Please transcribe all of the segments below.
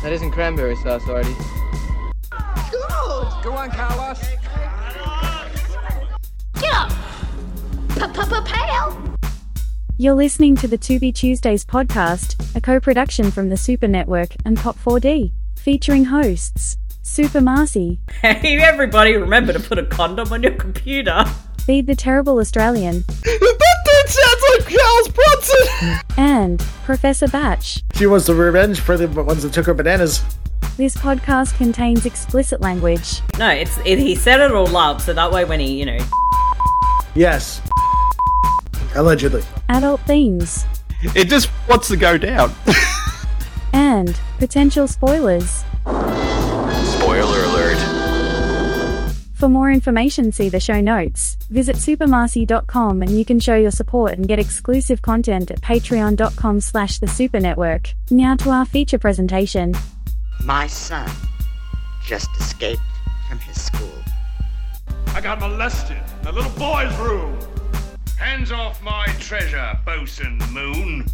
That isn't cranberry sauce, Artie. Good! Go on, Carlos. Get up! Pal! You're listening to the To Be Tuesdays podcast, a co-production from the Super Network and Pop4D, featuring hosts Super Marcy. Hey everybody, remember to put a condom on your computer. Feed the Terrible Australian. That dude sounds like Charles Bronson! And Professor Batch. She wants the revenge for the ones that took her bananas. This podcast contains explicit language. No, he set it all up so that way when he, Yes. Allegedly. Adult themes. It just wants to go down. And potential spoilers. Spoiler alert. For more information, see the show notes. Visit supermarcy.com and you can show your support and get exclusive content at patreon.com/thesupernetwork. Now to our feature presentation. My son just escaped from his school. I got molested in a little boy's room. Hands off my treasure, Bosun Moon.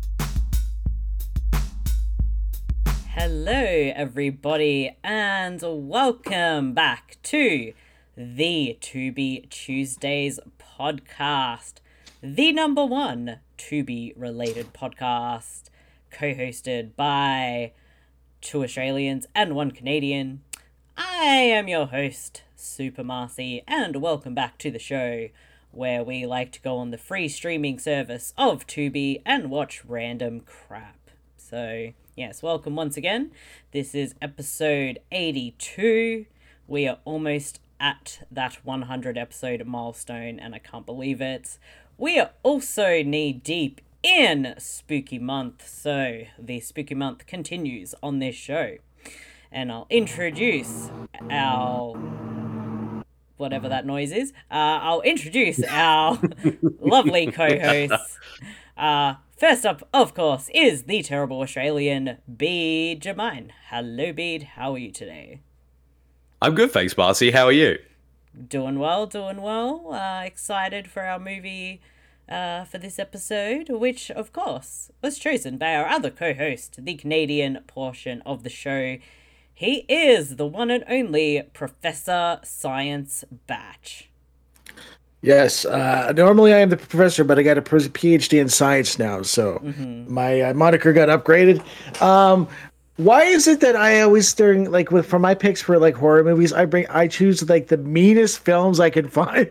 Hello everybody and welcome back to the To Be Tuesdays podcast, the number one To Be related podcast, co-hosted by 2 Australians and 1 Canadian. I am your host, Super Marcy, and welcome back to the show where we like to go on the free streaming service of Tubi and watch random crap. So, yes, welcome once again. This is episode 82. We are almost at that 100 episode milestone, and I can't believe it. We are also knee deep in Spooky Month, so the Spooky Month continues on this show. And I'll introduce our... whatever that noise is. I'll introduce our lovely co-hosts. First up, of course, is the terrible Australian, Bede Jermaine. Hello, Bede. How are you today? I'm good, thanks, Marcy. How are you? Doing well. Excited for our movie for this episode, which, of course, was chosen by our other co-host, the Canadian portion of the show. He is the one and only Professor Science Batch. Yes, normally I am the professor, but I got a PhD in science now, so my moniker got upgraded. Why is it that I always for my picks for like horror movies, I choose like the meanest films I can find?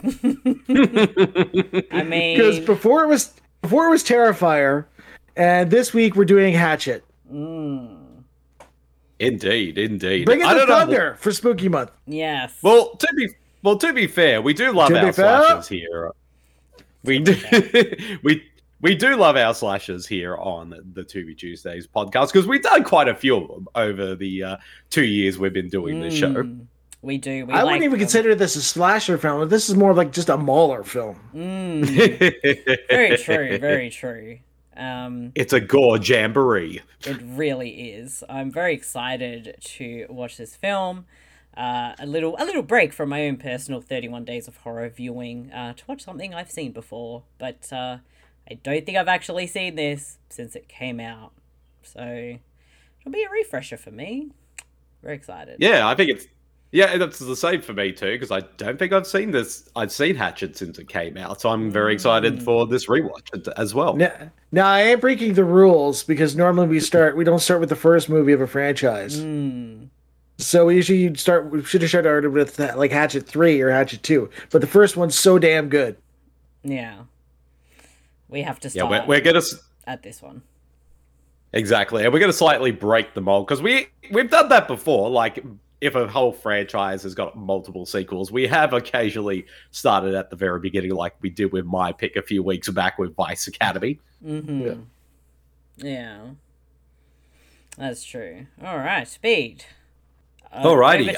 I mean, because before it was Terrifier, and this week we're doing Hatchet. Indeed. Bring it the thunder for Spooky Month. Yes. Well, to be fair, we do love our slashers here. We do. We do love our slashers here on the To Be Tuesdays podcast because we've done quite a few of them over the 2 years we've been doing this show. We do. I wouldn't even consider this a slasher film. This is more like just a Mauler film. Very true. Very true. It's a gore jamboree. It really is. I'm very excited to watch this film. A little break from my own personal 31 Days of Horror viewing to watch something I've seen before, but I don't think I've actually seen this since it came out. So it'll be a refresher for me. Very excited. Yeah, I think it's... Yeah, that's the same for me too, because I don't think I've seen this. I've seen Hatchet since it came out, so I'm very excited for this rewatch as well. Now I am breaking the rules because normally we don't start with the first movie of a franchise. So we should have started with like Hatchet 3 or Hatchet 2, but the first one's so damn good. Yeah, we have to start. Yeah, we're gonna at this one. Exactly, and we're gonna slightly break the mold because we've done that before, like. If a whole franchise has got multiple sequels, we have occasionally started at the very beginning, like we did with my pick a few weeks back with Vice Academy. Yeah. That's true. All right, Speed. Alrighty.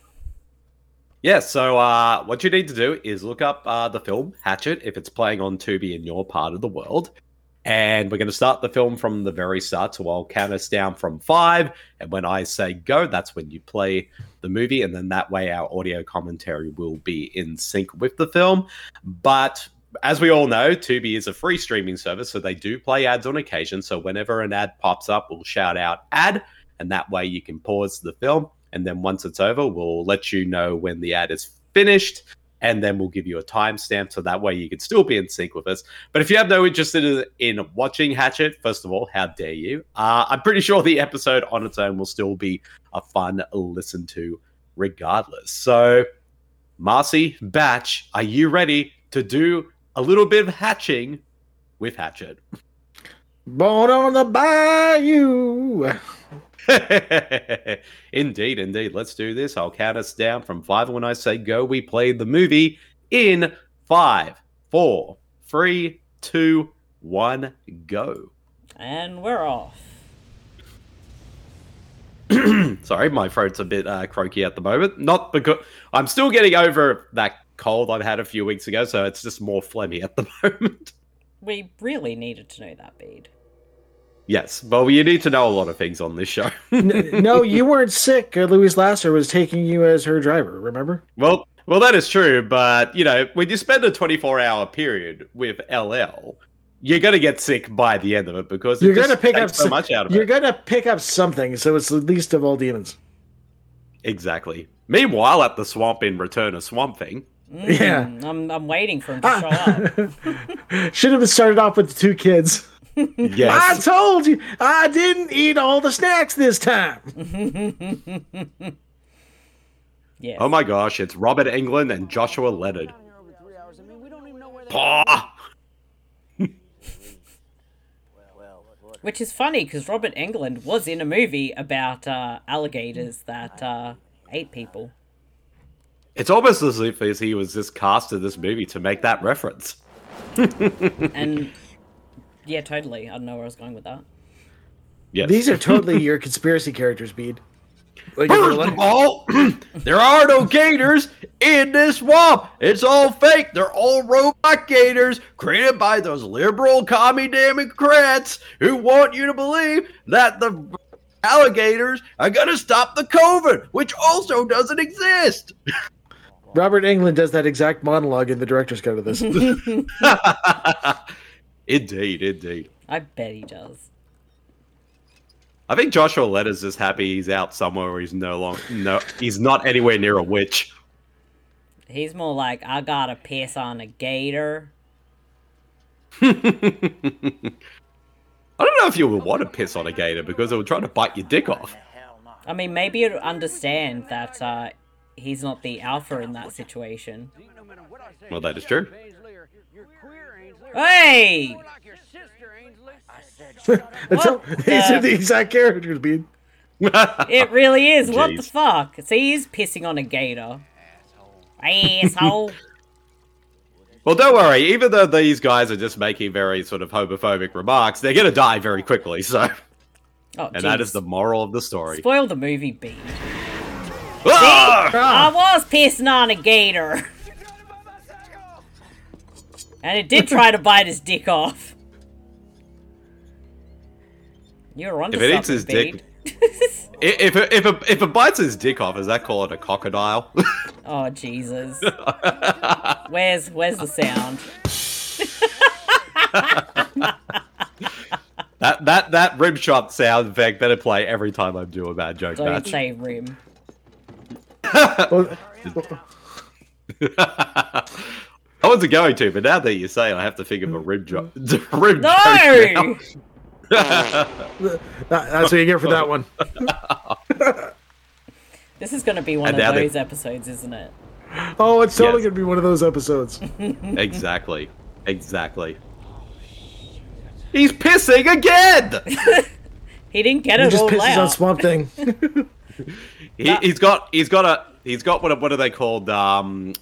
So what you need to do is look up the film Hatchet if it's playing on Tubi in your part of the world. And we're going to start the film from the very start, so I'll count us down from 5, and when I say go, that's when you play the movie, and then that way our audio commentary will be in sync with the film. But as we all know, Tubi is a free streaming service, so they do play ads on occasion, so whenever an ad pops up, we'll shout out ad, and that way you can pause the film, and then once it's over, we'll let you know when the ad is finished, and then we'll give you a timestamp, so that way you can still be in sync with us. But if you have no interest in watching Hatchet, first of all, how dare you? I'm pretty sure the episode on its own will still be a fun listen to regardless. So, Marcy, Batch, are you ready to do a little bit of hatching with Hatchet? Born on the bayou. Indeed. Let's do this. I'll count us down from 5. And when I say go, we play the movie in 5, 4, 3, 2, 1, go. And we're off. Sorry, my throat's a bit croaky at the moment. Not because I'm still getting over that cold I've had a few weeks ago, so it's just more phlegmy at the moment. We really needed to know that, Bede. Yes, well, you need to know a lot of things on this show. No, you weren't sick. Louise Lasser was taking you as her driver, remember? Well, that is true, but, you know, when you spend a 24-hour period with LL, you're going to get sick by the end of it because you're going to pick up so much out of You're it. going to pick up something, so it's the least of all demons. Exactly. Meanwhile, at the swamp in Return of Swamp Thing. Yeah. I'm waiting for him to show up. Should have started off with the 2 kids. Yes. I told you, I didn't eat all the snacks this time. Yes. Oh my gosh, it's Robert Englund and Joshua Leonard. Paw! Which is funny because Robert Englund was in a movie about alligators that ate people. It's almost as if he was just cast in this movie to make that reference. And yeah, totally. I don't know where I was going with that. Yes. These are totally your conspiracy characters, Bede. Like, First of all, there are no gators in this swamp. It's all fake. They're all robot gators created by those liberal commie Democrats who want you to believe that the alligators are going to stop the COVID, which also doesn't exist. Robert Englund does that exact monologue in the director's cut of this. Indeed. I bet he does. I think Joshua Leonard's just happy he's out somewhere where he's not anywhere near a witch. He's more like, I gotta piss on a gator. I don't know if you would want to piss on a gator because it would try to bite your dick off. I mean, maybe you'd understand that he's not the alpha in that situation. Well, that is true. Hey! These are the exact characters, Bede. It really is. What the Jeez. fuck? See, he's pissing on a gator. Asshole. Well, don't worry. Even though these guys are just making very sort of homophobic remarks, they're going to die very quickly. So, Oh, and that jeez. is the moral of the story. Spoil the movie, Bede. Ah! I was pissing on a gator. And it did try to bite his dick off. You're onto If it eats something, his dick- Bede. If it bites his dick off, is that called a crocodile? Oh, Jesus. Where's the sound? that rim shot sound effect better play every time I do a bad joke Don't match. say rim. Well, I wasn't going to, but now that you say it, I have to think of a rim joke. Rim No! joke now. that's what you get for that one. This is going to be one And of now they- those episodes, isn't it? Oh, it's totally Yes. going to be one of those episodes. Exactly. He's pissing again. He didn't get He it just all pisses on out. Swamp Thing. He's got what are they called? One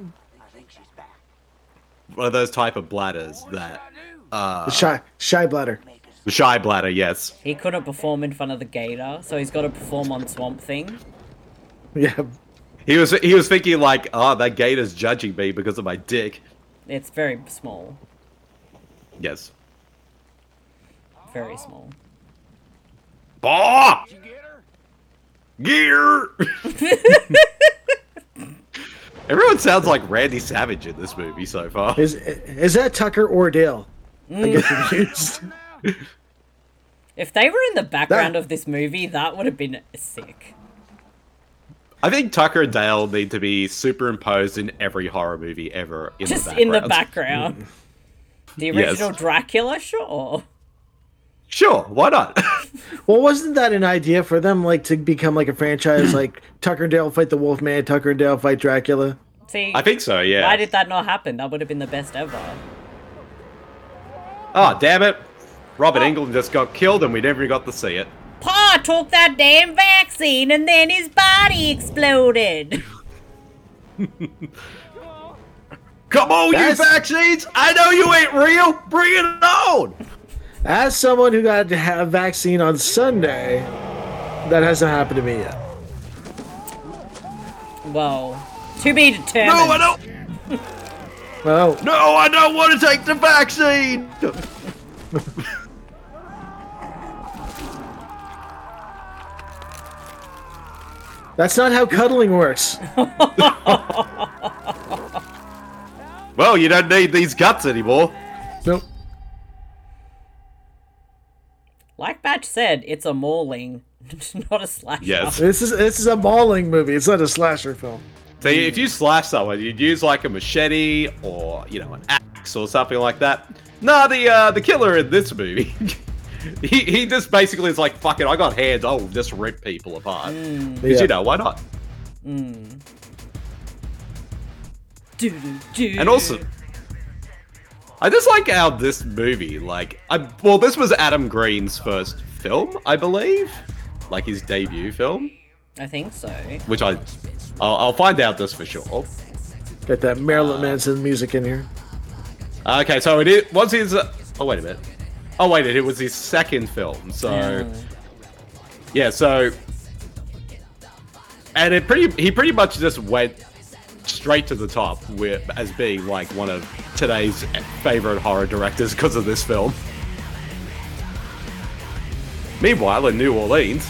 of those type of bladders that Shy bladder. shy bladder. Yes. He couldn't perform in front of the gator, so he's got to perform on Swamp Thing. Yeah. He was thinking like, oh, that gator's judging me because of my dick. It's very small. Yes. Very small. Bah! Gear! Everyone sounds like Randy Savage in this movie so far. Is that Tucker or Dale? I get confused. If they were in the background of this movie, that would have been sick. I think Tucker and Dale need to be superimposed in every horror movie ever Just in the background. The original Dracula, sure. Sure, why not? Well, wasn't that an idea for them, like, to become like a franchise, like Tucker and Dale fight the Wolfman, Tucker and Dale fight Dracula? See, I think so, yeah. why did that not happen? That would have been the best ever. Oh, damn it. Robert Englund just got killed and we never got to see it. Pa took that damn vaccine and then his body exploded. Come on, you vaccines! I know you ain't real! Bring it on! As someone who got to have a vaccine on Sunday, that hasn't happened to me yet. Well, to be determined. No, I don't! Well, No, I don't want to take the vaccine! that's not how cuddling works. Well, you don't need these guts anymore. Nope. Like Batch said, it's a mauling, not a slasher. Yes. This is a mauling movie. It's not a slasher film. See, if you slash someone, you'd use like a machete or, you know, an axe or something like that. Nah, the killer in this movie, he just basically is like, fuck it, I got hands, I'll just rip people apart. Because, you know, why not? And also, I just like how this movie, like, this was Adam Green's first film, I believe, like his debut film. I think so. Which I'll find out this for sure. Get that Marilyn Manson music in here. Okay, so it was his. Oh wait a minute. Oh wait, it was his second film. So yeah, so and he pretty much just went straight to the top as being like one of today's favorite horror directors because of this film. Meanwhile, in New Orleans.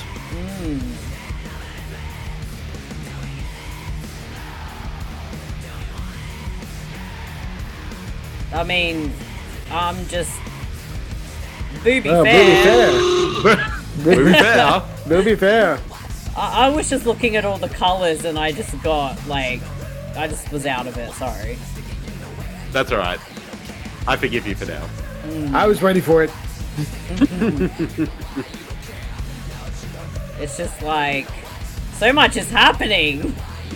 I mean, I'm just booby fair. Booby fair. Booby fair. I was just looking at all the colors and I just got like, I just was out of it. Sorry. That's all right. I forgive you for now. I was ready for it. It's just like, so much is happening.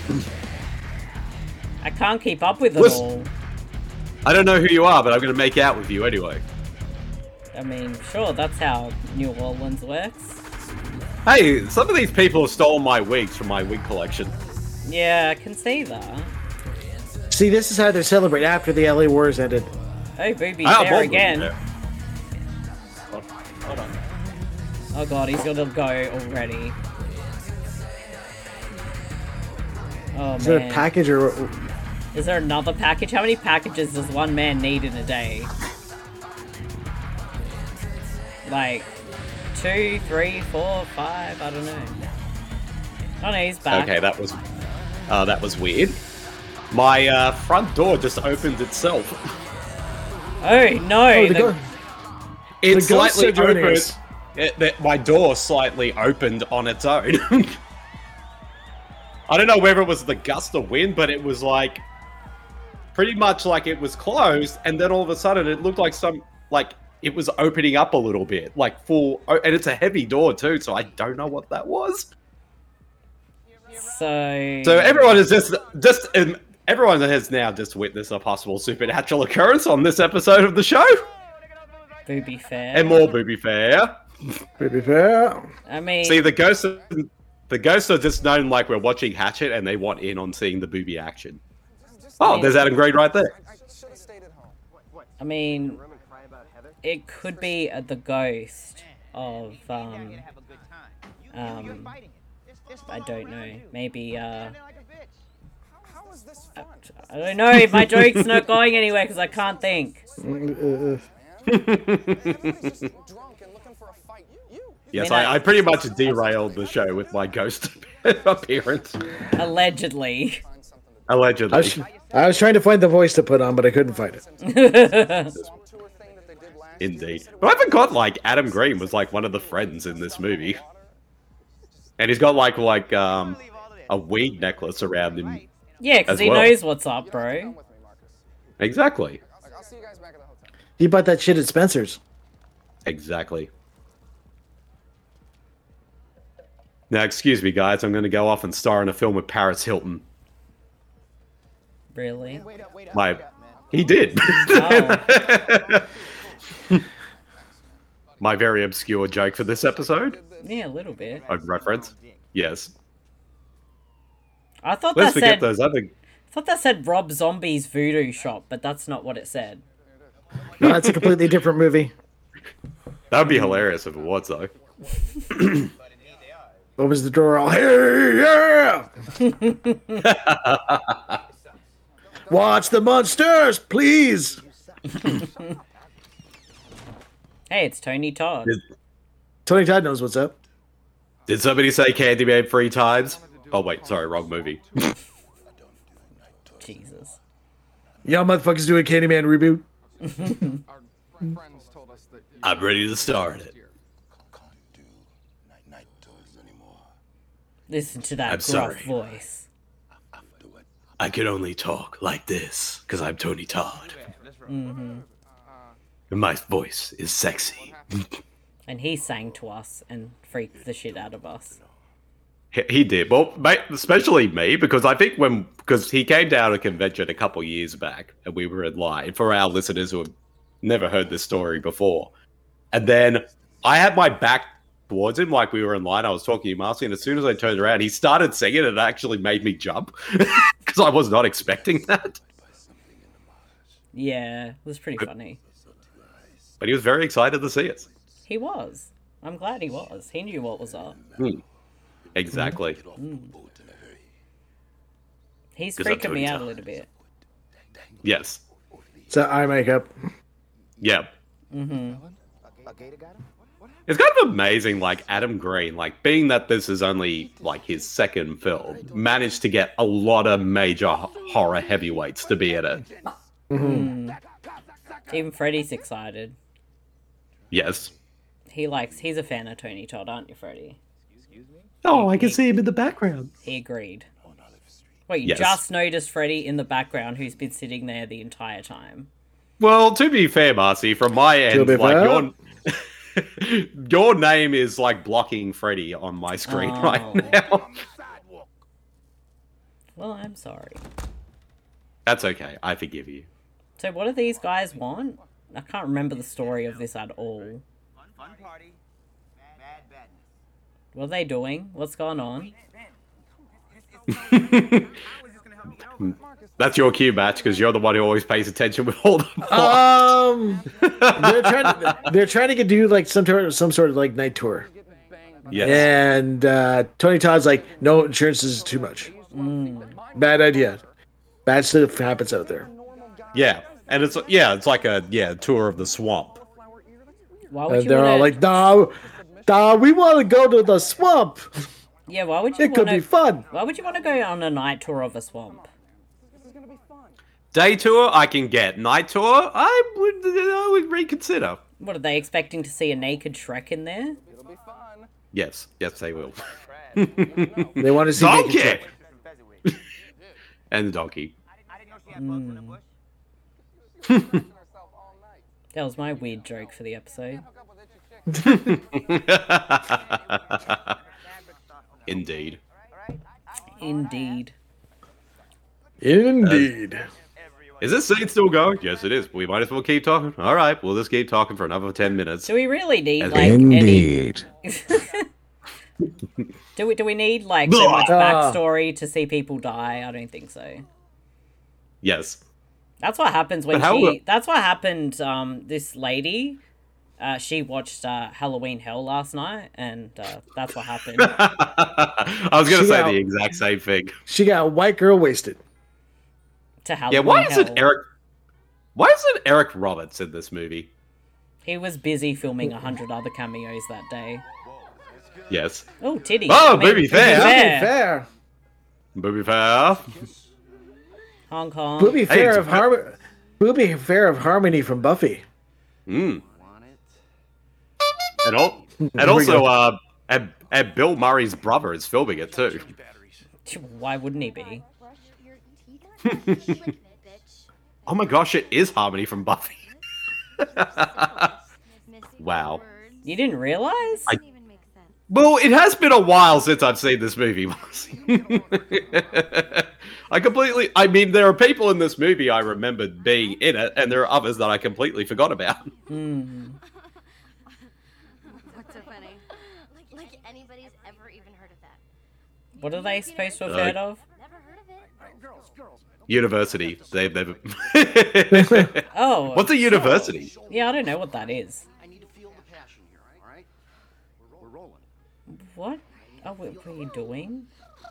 I can't keep up with it all. I don't know who you are, but I'm going to make out with you anyway. I mean, sure, that's how New Orleans works. Hey, some of these people have stolen my wigs from my wig collection. Yeah, I can see that. See, this is how they celebrate after the LA Wars ended. Oh, booby there again. Hold on. Oh god, he's gonna go already. Oh, Is there a package or... Is there another package? How many packages does one man need in a day? Like, 2, 3, 4, 5, I don't know. Oh no, he's back. Okay, that was weird. My front door just opened itself. Oh no! It ghosts slightly are joining opened. us. My door slightly opened on its own. I don't know whether it was the gust of wind, but it was like pretty much like it was closed, and then all of a sudden it looked like it was opening up a little bit, like full, and it's a heavy door too, so I don't know what that was. So everyone is everyone has now just witnessed a possible supernatural occurrence on this episode of the show. booby fair. And more booby fair. Booby fair. I mean, See, the ghosts are just known like we're watching Hatchet, and they want in on seeing the booby action. Oh, there's Adam Green right there. I mean, it could be the ghost of I don't know. Maybe I don't know if my joke's not going anywhere because I can't think. Yes, I pretty much derailed the show with my ghost appearance. Allegedly. Allegedly. I was trying to find the voice to put on, but I couldn't find it. Indeed. But I forgot, like, Adam Green was, like, one of the friends in this movie. And he's got, like a weed necklace around him. Yeah, because he knows what's up, bro. Exactly. He bought that shit at Spencer's. Exactly. Now, excuse me, guys. I'm going to go off and star in a film with Paris Hilton. Really? He did. Oh. My very obscure joke for this episode. Yeah, a little bit. A reference. Yes. I thought Let's that forget said. those other. I thought that said Rob Zombie's Voodoo Shop, but that's not what it said. No, that's a completely different movie. That would be hilarious if it was, though. Opens the door all, hey, yeah! Watch the monsters, please! Hey, it's Tony Todd. Tony Todd knows what's up. Did somebody say Candyman 3 times? Oh, wait, sorry, wrong movie. Jesus. Y'all motherfuckers doing Candyman reboot? I'm ready to start it. Listen to that I'm gruff sorry. voice. I can only talk like this because I'm Tony Todd. Mm-hmm. And my voice is sexy. And he sang to us and freaked the shit out of us. He did. Well, especially me, because I think because he came down to a convention a couple years back and we were in line, for our listeners who have never heard this story before. And then I had my back towards him like we were in line. I was talking to Marcy, and as soon as I turned around, he started singing, and it actually made me jump because I was not expecting that. Yeah, it was pretty funny. But he was very excited to see us. He was. I'm glad he was. He knew what was up. Exactly. He's 'Cause I'm freaking me Tony out a Todd. little bit. Yes. So eye makeup. Yeah. Mm-hmm. It's kind of amazing, like, Adam Green, like, being that this is only, like, his second film, managed to get a lot of major horror heavyweights to be in it. Mm. Even Freddie's excited. Yes. He's a fan of Tony Todd, aren't you, Freddie? Oh, I can see him in the background. He agreed. Wait, you Yes. just noticed Freddie in the background who's been sitting there the entire time. Well, to be fair, Marcy, from my end, be like, fair. your name is, like, blocking Freddy on my screen Oh. right now. Well, I'm sorry. That's okay. I forgive you. So what do these guys want? I can't remember the story of this at all. Fun party, mad badness. What are they doing? What's going on? That's your cue, Match, because you're the one who always pays attention with all the They're trying to do like some sort of like night tour. Yes. And Tony Todd's like, no, insurance is too much. Bad idea. Bad stuff happens out there. Yeah. And it's like a tour of the swamp. Why would And you they're wanna... all like, nah, we want to go to the swamp. Yeah, why would you It could wanna... be fun. Why would you want to go on a night tour of a swamp? Day tour, I can get. Night tour, I would reconsider. What, are they expecting to see a naked Shrek in there? Yes, they will. They want to see Donkey! naked Shrek. And the donkey. That was my weird joke for the episode. Indeed. Indeed. Indeed. Is this scene still going? Yes, it is. We might as well keep talking. All right, we'll just keep talking for another 10 minutes. Do we really need As like Indeed. Do we need like so much backstory to see people die? I don't think so. Yes. That's what happens when But how- That's what happened. This lady, she watched Halloween Hell last night, and that's what happened. I was going to She say got- the exact same thing. She got a white girl wasted. To Halloween Yeah, why Hell. isn't Eric Roberts in this movie? He was busy filming 100 other cameos that day. Yes. Oh, titties. Oh, I mean, booby fair. Fair. Booby fair. Hong Kong. Booby Hey, Fair it's of Harmony from Buffy. Mm. And also, and Bill Murray's brother is filming it too. Why wouldn't he be? Oh my gosh, it is Harmony from Buffy. Wow. You didn't realize? Well, it has been a while since I've seen this movie. I mean, there are people in this movie I remembered being in it, and there are others that I completely forgot about. Mm. What's so funny? Like anybody's ever even heard of that. What are they supposed to have heard of? Never heard of it? University. They've never. Oh. What's a university? Yeah, I don't know what that is. I need to feel the passion here, all right? We're rolling. What? Oh, what are you doing?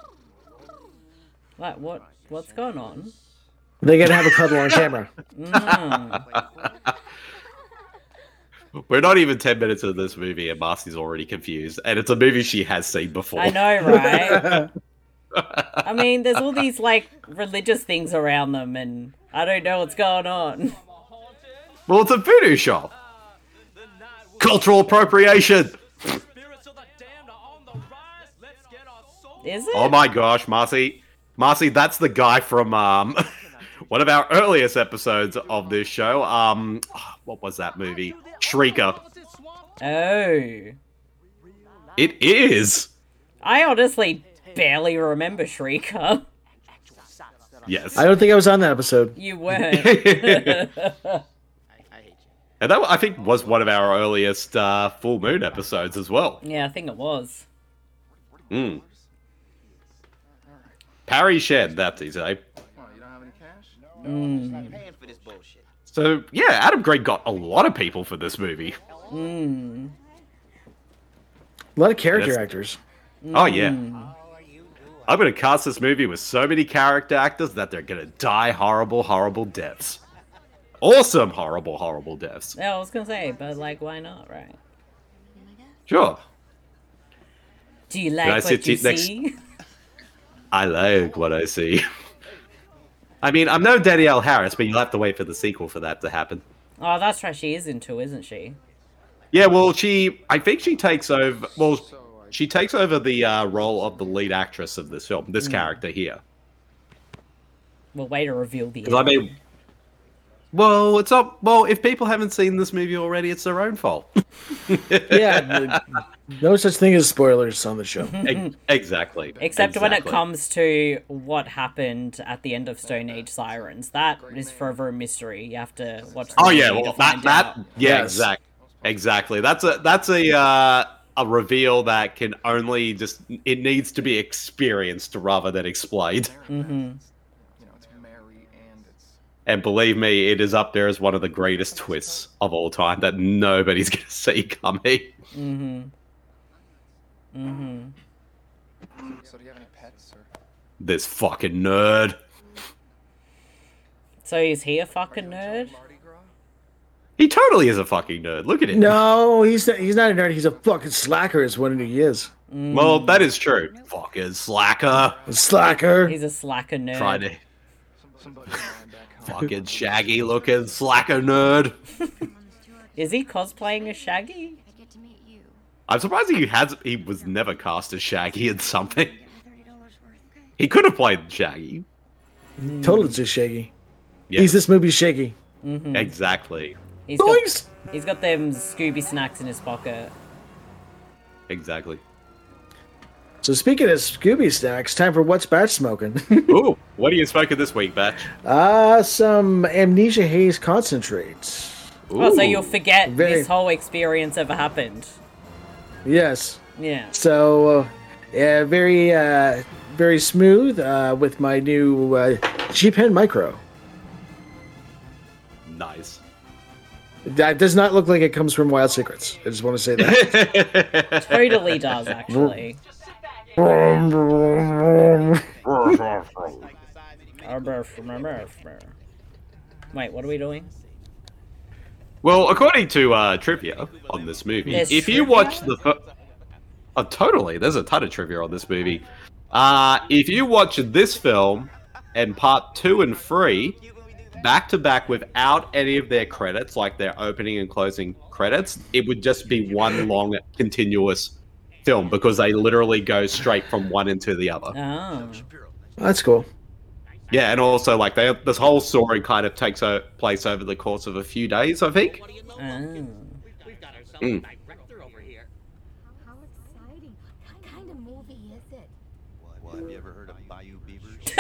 Like, what's going on? They gotta have a cuddle on camera. Mm. We're not even 10 minutes into this movie, and Marcy's already confused. And it's a movie she has seen before. I know, right? I mean, there's all these, like, religious things around them, and I don't know what's going on. Well, it's a voodoo shop. Cultural appropriation. Is it? Oh my gosh, Marcy. Marcy, that's the guy from one of our earliest episodes of this show. What was that movie? Shrieker. Oh. It is. I honestly barely remember Shrieker. Yes. I don't think I was on that episode. You weren't. I hate you. And that, I think, was one of our earliest Full Moon episodes as well. Yeah, I think it was. Mm. Parry Shed, that's easy. Well, you don't have any cash? Mm. Paying for this bullshit. So, yeah, Adam Gray got a lot of people for this movie. Mm. A lot of character That's- actors. Oh, yeah. Mm. I'm going to cast this movie with so many character actors that they're going to die horrible, horrible deaths. Awesome, horrible, horrible deaths. Yeah, I was gonna say, but like, why not, right? Sure. Do you Can I like sit what you next- see? I like what I see. I mean, I'm no Danielle Harris, but you'll have to wait for the sequel for that to happen. Oh, that's right. She is into, isn't she? Yeah, well, I think she takes over. Well, she takes over the role of the lead actress of this film. This character here. Well, way to reveal the. Because I mean, well, it's not. Well, if people haven't seen this movie already, it's their own fault. Yeah, no such thing as spoilers on the show. Exactly. Except when it Exactly. comes to what happened at the end of Stone Age Sirens, that is forever a mystery. You have to watch. The Oh yeah, movie well to that find that out. yeah, Yes. exactly. That's a reveal that can only just it needs to be experienced rather than explained. Mm-hmm. You know, it's Mary and it's And believe me, it is up there as one of the greatest twists of all time that nobody's gonna see coming. Mm-hmm. Mm-hmm. so do you have any pets or This fucking nerd. So is he a fucking nerd? Mardi Gras? He totally is a fucking nerd. Look at him. No, he's not a nerd. He's a fucking slacker, is what he is. Well, that is true. Fucking slacker. A slacker. He's a slacker nerd. Trying to Somebody of mine back home. fucking shaggy looking slacker nerd. Is he cosplaying as Shaggy? I get to meet you. I'm surprised he was never cast as Shaggy in something. $30 worth. Okay. He could have played Shaggy. Totally just shaky. Yes, He's this movie's shaky. exactly. He's got, Boys! he's got them Scooby snacks in his pocket. Exactly. So speaking of Scooby snacks, time for What's Batch Smoking? Ooh, what are you smoking this week, Batch? Some Amnesia Haze concentrates. Oh, so Ooh. you'll forget Very- this whole experience ever happened. Yes. Yeah. So, yeah, very smooth with my new G-Pen Micro. Nice. That does not look like it comes from Wild Secrets. I just want to say that. Totally does, actually. Wait, what are we doing? Well, according to trivia on this movie, There's if you trivia? watch the oh, totally, there's a ton of trivia on this movie. If you watch this film and part 2 and 3 back to back without any of their credits, like their opening and closing credits, it would just be one long continuous film because they literally go straight from one into the other. Oh. That's cool. Yeah, and also like this whole story kind of takes place over the course of a few days, I think. Oh. Mm. How exciting. What kind of movie is it? Well, have you ever heard of Bayou Beavers?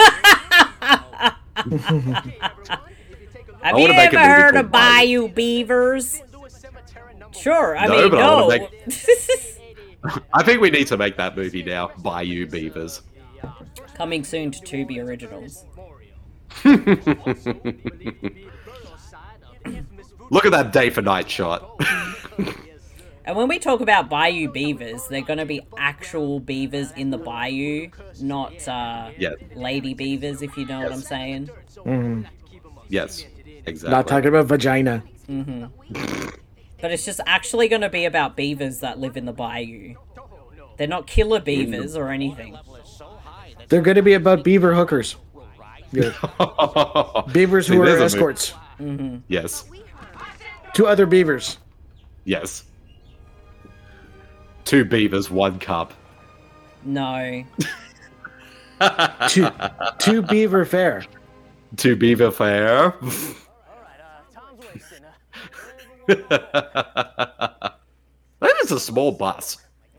Have I you wanna make a ever movie heard called of Bayou Beavers? Sure, I mean, but I no. wanna I think we need to make that movie now, Bayou Beavers. Coming soon to Tubi Originals. Look at that day for night shot. And when we talk about Bayou Beavers, they're going to be actual beavers in the bayou, not Yeah. lady beavers, if you know what I'm saying. Mhm. Yes, exactly. Not talking about vagina. But it's just actually going to be about beavers that live in the bayou. They're not killer beavers or anything. They're going to be about beaver hookers. Yeah. Beavers See, who are there's a escorts Yes, to other beavers. yes. 2 beavers, 1 cup. No. To beaver fair. 2 beaver fair. That is a small bus.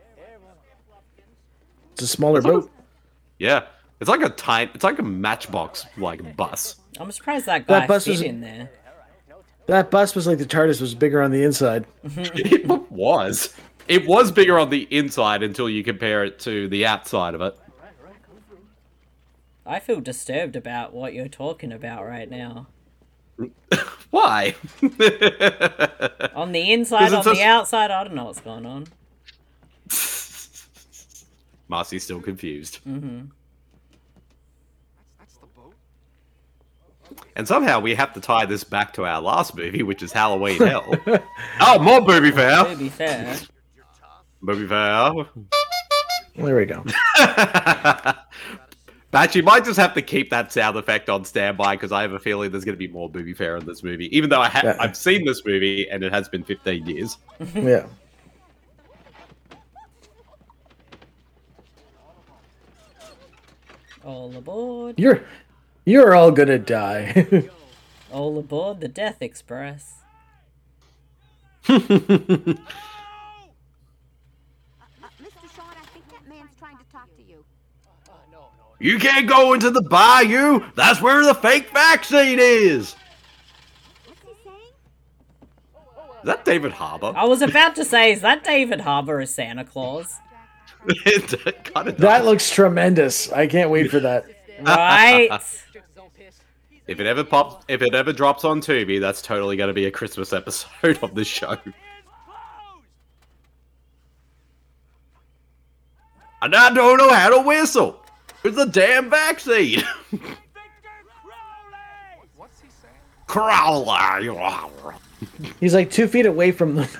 It's a smaller boat. Yeah, it's like a matchbox like bus. I'm surprised that guy bus fit is- in there. That bus was like the TARDIS, was bigger on the inside. It was. It was bigger on the inside until you compare it to the outside of it. I feel disturbed about what you're talking about right now. Why? On the inside, on it's the just- outside, I don't know what's going on. Marcy's still confused. That's the boat. And somehow we have to tie this back to our last movie, which is Halloween Hell. Oh, more booby fair. To be fair. Booby fair. There we go. Batch, you might just have to keep that sound effect on standby because I have a feeling there's going to be more booby fair in this movie. Even though Yeah. I've seen this movie and it has been 15 years. Yeah. All aboard. You're all gonna die. All aboard the Death Express. Mr. Sean, I think that man's trying to talk to you. You can't go into the bayou. That's where the fake vaccine is. What's he saying? Is that David Harbour? I was about to say, is that David Harbour as Santa Claus? It kind of That looks tremendous. I can't wait for that. Right? If it ever drops on Tubi, that's totally going to be a Christmas episode of the show. And I don't know how to whistle. It's a damn vaccine. What's he saying? Crowley. He's like 2 feet away from them.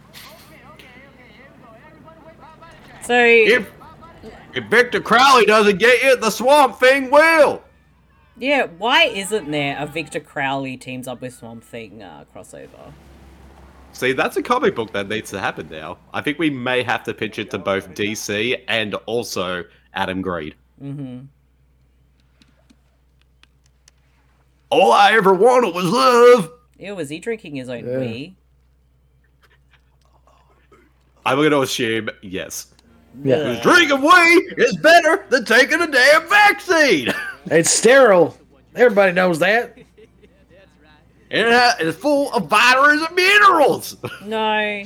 So, If Victor Crowley doesn't get you, the Swamp Thing will. yeah, why isn't there a Victor Crowley teams up with Swamp Thing crossover? See, that's a comic book that needs to happen now. I think we may have to pitch it to both DC and also Adam Green. All I ever wanted was love. Ew, was he drinking his own Yeah. wee? I'm going to assume yes. Yeah. Drinking wee is better than taking a damn vaccine. It's sterile. Everybody knows that. And it's full of vitamins and minerals. No.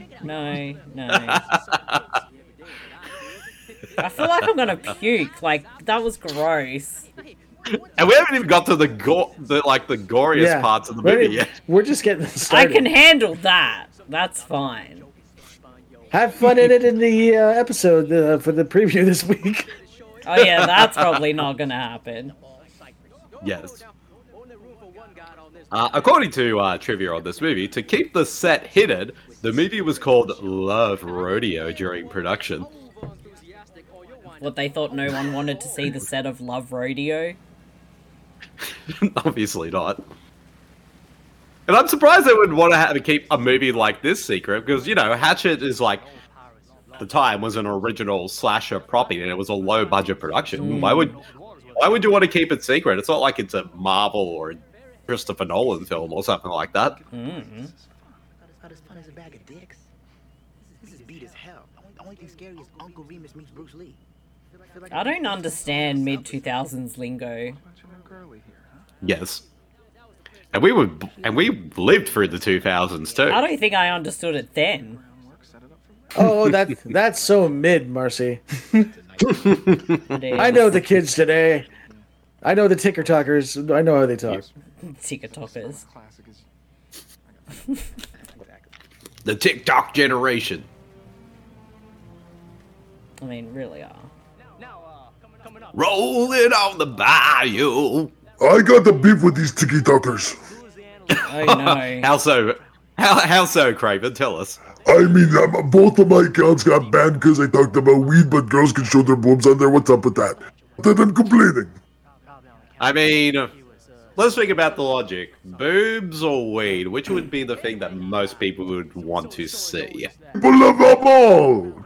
I feel like I'm gonna puke. Like, that was gross. And we haven't even got to the goriest parts of the movie yet. We're just getting I started. can handle that. That's fine. Have fun in it in the episode for the preview this week. Oh yeah, that's probably not gonna happen. Yes. According to trivia on this movie, to keep the set hidden, the movie was called Love Rodeo during production. What, they thought no one wanted to see the set of Love Rodeo? Obviously not. And I'm surprised they would want to have to keep a movie like this secret because, you know, Hatchet is like, at the time was an original slasher property and it was a low budget production. Why would you want to keep it secret? It's not like it's a Marvel or a Christopher Nolan film or something like that. Not as fun as a bag of dicks. This is beat as hell. The only thing scary is Uncle Remus meets Bruce Lee. I don't understand mid-2000s lingo. Yes. And we lived through the 2000s too. I don't think I understood it then. Oh, that's so mid, Marcy. I know the kids today. I know the ticker talkers. I know how they talk. Ticker talkers. The TikTok generation. I mean, really are. Rolling on the bayou. I got the beef with these tiki-talkers. Oh no. How so? How so, Craven? Tell us. I mean, both of my accounts got banned because they talked about weed, but girls can show their boobs on there. What's up with that? Then I'm complaining. I mean, let's think about the logic. Boobs or weed? Which would be the thing that most people would want to see? People love them all.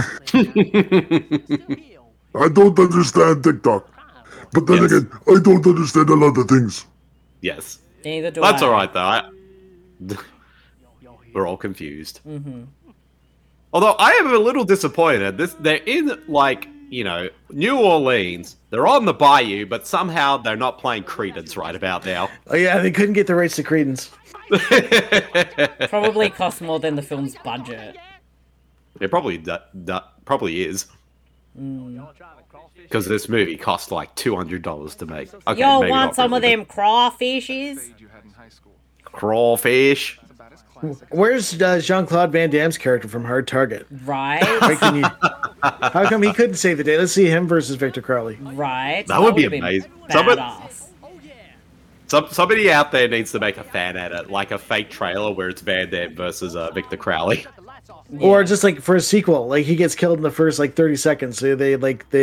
I don't understand TikTok. But then again, I don't understand a lot of things. Yes. Neither do That's I. alright, though. We're all confused. Mm-hmm. Although I am a little disappointed. They're in, like, you know, New Orleans. They're on the bayou, but somehow they're not playing Creedence right about now. Oh yeah, they couldn't get the rights to Creedence. Probably cost more than the film's budget. It probably is. Because this movie cost like $200 to make. Okay, Y'all maybe want not some really, of them crawfishes? crawfish. Where's Jean-Claude Van Damme's character from Hard Target? Right. How come he couldn't save the day? Let's see him versus Victor Crowley. Right. That would be would've been amazing. Badass. Somebody out there needs to make a fan edit, like a fake trailer where it's Van Damme versus Victor Crowley. Yeah. Or just like for a sequel, like he gets killed in the first like 30 seconds. So they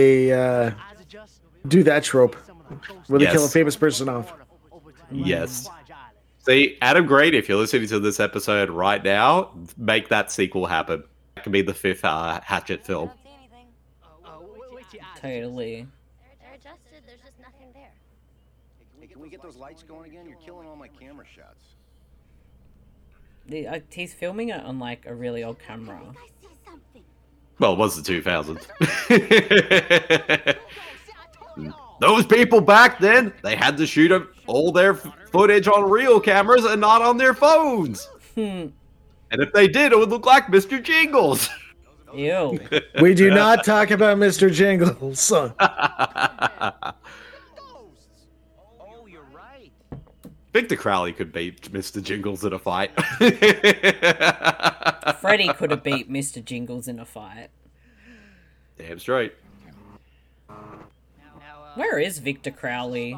do that trope where they kill a famous person off. Yes. See, Adam Green, if you're listening to this episode right now, make that sequel happen. That can be the 5th Hatchet film. Totally. They're adjusted. There's just nothing there. Hey, can we get those lights going again? You're killing all my camera shots. He's filming it on like a really old camera. I see something. Well, it was the 2000s. Those people back then, they had to shoot all their footage on real cameras and not on their phones. And if they did, it would look like Mr. Jingles. Ew. We do not talk about Mr. Jingles. Victor Crowley could beat Mr. Jingles in a fight. Freddy could have beat Mr. Jingles in a fight. Damn straight. Where is Victor Crowley?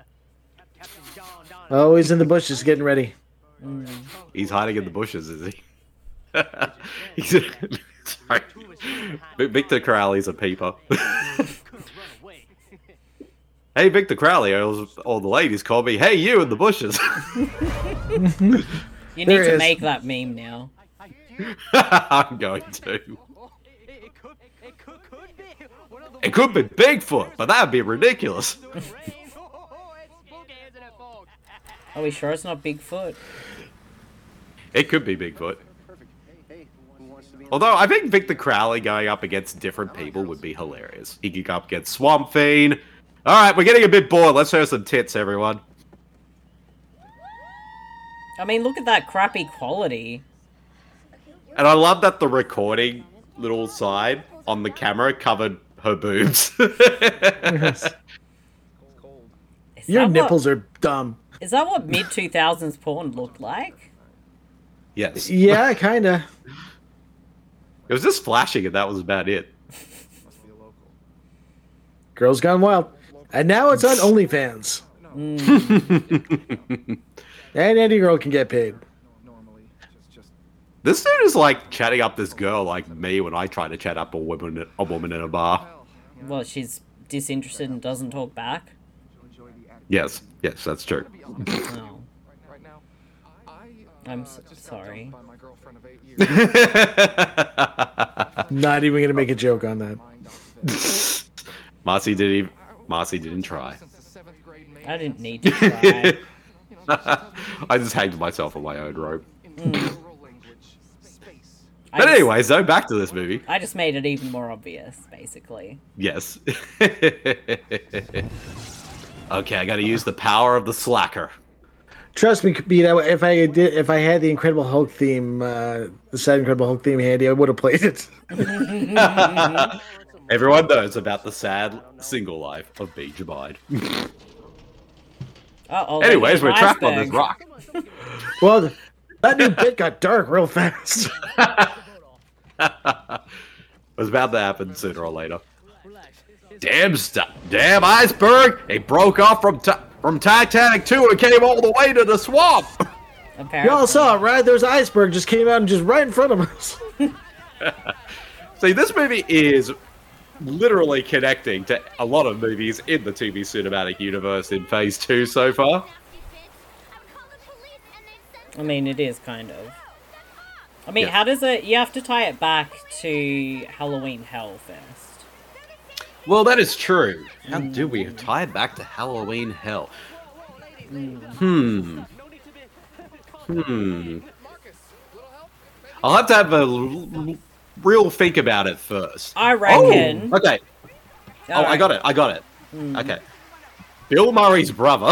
Oh, he's in the bushes getting ready. He's hiding in the bushes, is he? Sorry. Victor Crowley's a peeper. Hey, Victor Crowley, all the ladies call me, hey, you in the bushes. You need to make that meme now. I'm going to. It could be Bigfoot, but that would be ridiculous. Are we sure it's not Bigfoot? It could be Bigfoot. Although, I think Victor Crowley going up against different people would be hilarious. He could go up against Swamp Fiend. Alright, we're getting a bit bored. Let's show some tits, everyone. I mean, look at that crappy quality. And I love that the recording little side on the camera covered her boobs. Your nipples are dumb. Is that what mid-2000s porn looked like? Yes. Yeah, kinda. It was just flashing and that was about it. Girls Gone Wild. And now it's on OnlyFans. And any girl can get paid. This dude is like chatting up this girl like me when I try to chat up a woman in a bar. Well, she's disinterested and doesn't talk back. Yes, that's true. Oh. I'm sorry. By my girlfriend of 8 years. Not even gonna make a joke on that. Marcy didn't try. I didn't need to try. I just hanged myself on my own rope. I But just- anyways, though, back to this movie. I just made it even more obvious, basically. Yes. Okay, I gotta use the power of the slacker. Trust me, if I had the Incredible Hulk theme, the sad Incredible Hulk theme handy, I would have played it. Everyone knows about the sad single life of B. Jabide. Uh-oh, Anyways, we're there's trapped on iceberg. this rock. Well, that new bit got dark real fast. It was about to happen sooner or later. Damn iceberg! It broke off from Titanic 2 and came all the way to the swamp! You all saw it, right? There's an iceberg just came out and just right in front of us. See, this movie is literally connecting to a lot of movies in the TV cinematic universe in Phase 2 so far. I mean, it is kind of. I mean, Yeah. how does it... You have to tie it back to Halloween Hell first. Well, that is true. How do we tie it back to Halloween Hell? I'll have to have a real think about it first. I reckon... Oh, okay. Oh, I got it. Okay. Bill Murray's brother.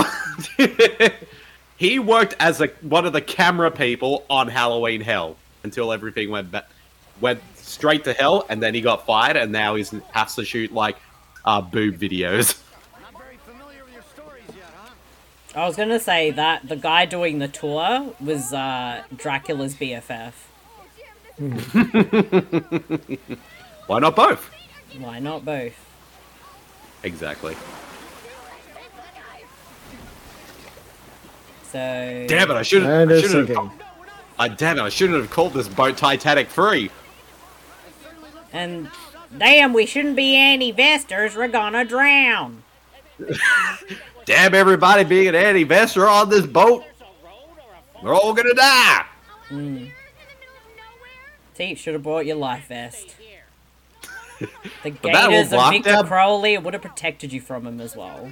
He worked as one of the camera people on Halloween Hell until everything went straight to hell, and then he got fired, and now he has to shoot like boob videos. I was gonna say that the guy doing the tour was Dracula's BFF. Why not both? Why not both? Exactly. So... Damn it! I shouldn't have called this boat Titanic 3. And damn, we shouldn't be anti-vesters. We're gonna drown. Damn everybody being an anti-vestor on this boat. We're all gonna die. See, should have brought your life vest. The But that gators will of block Victor them. Crowley would have protected you from him as well.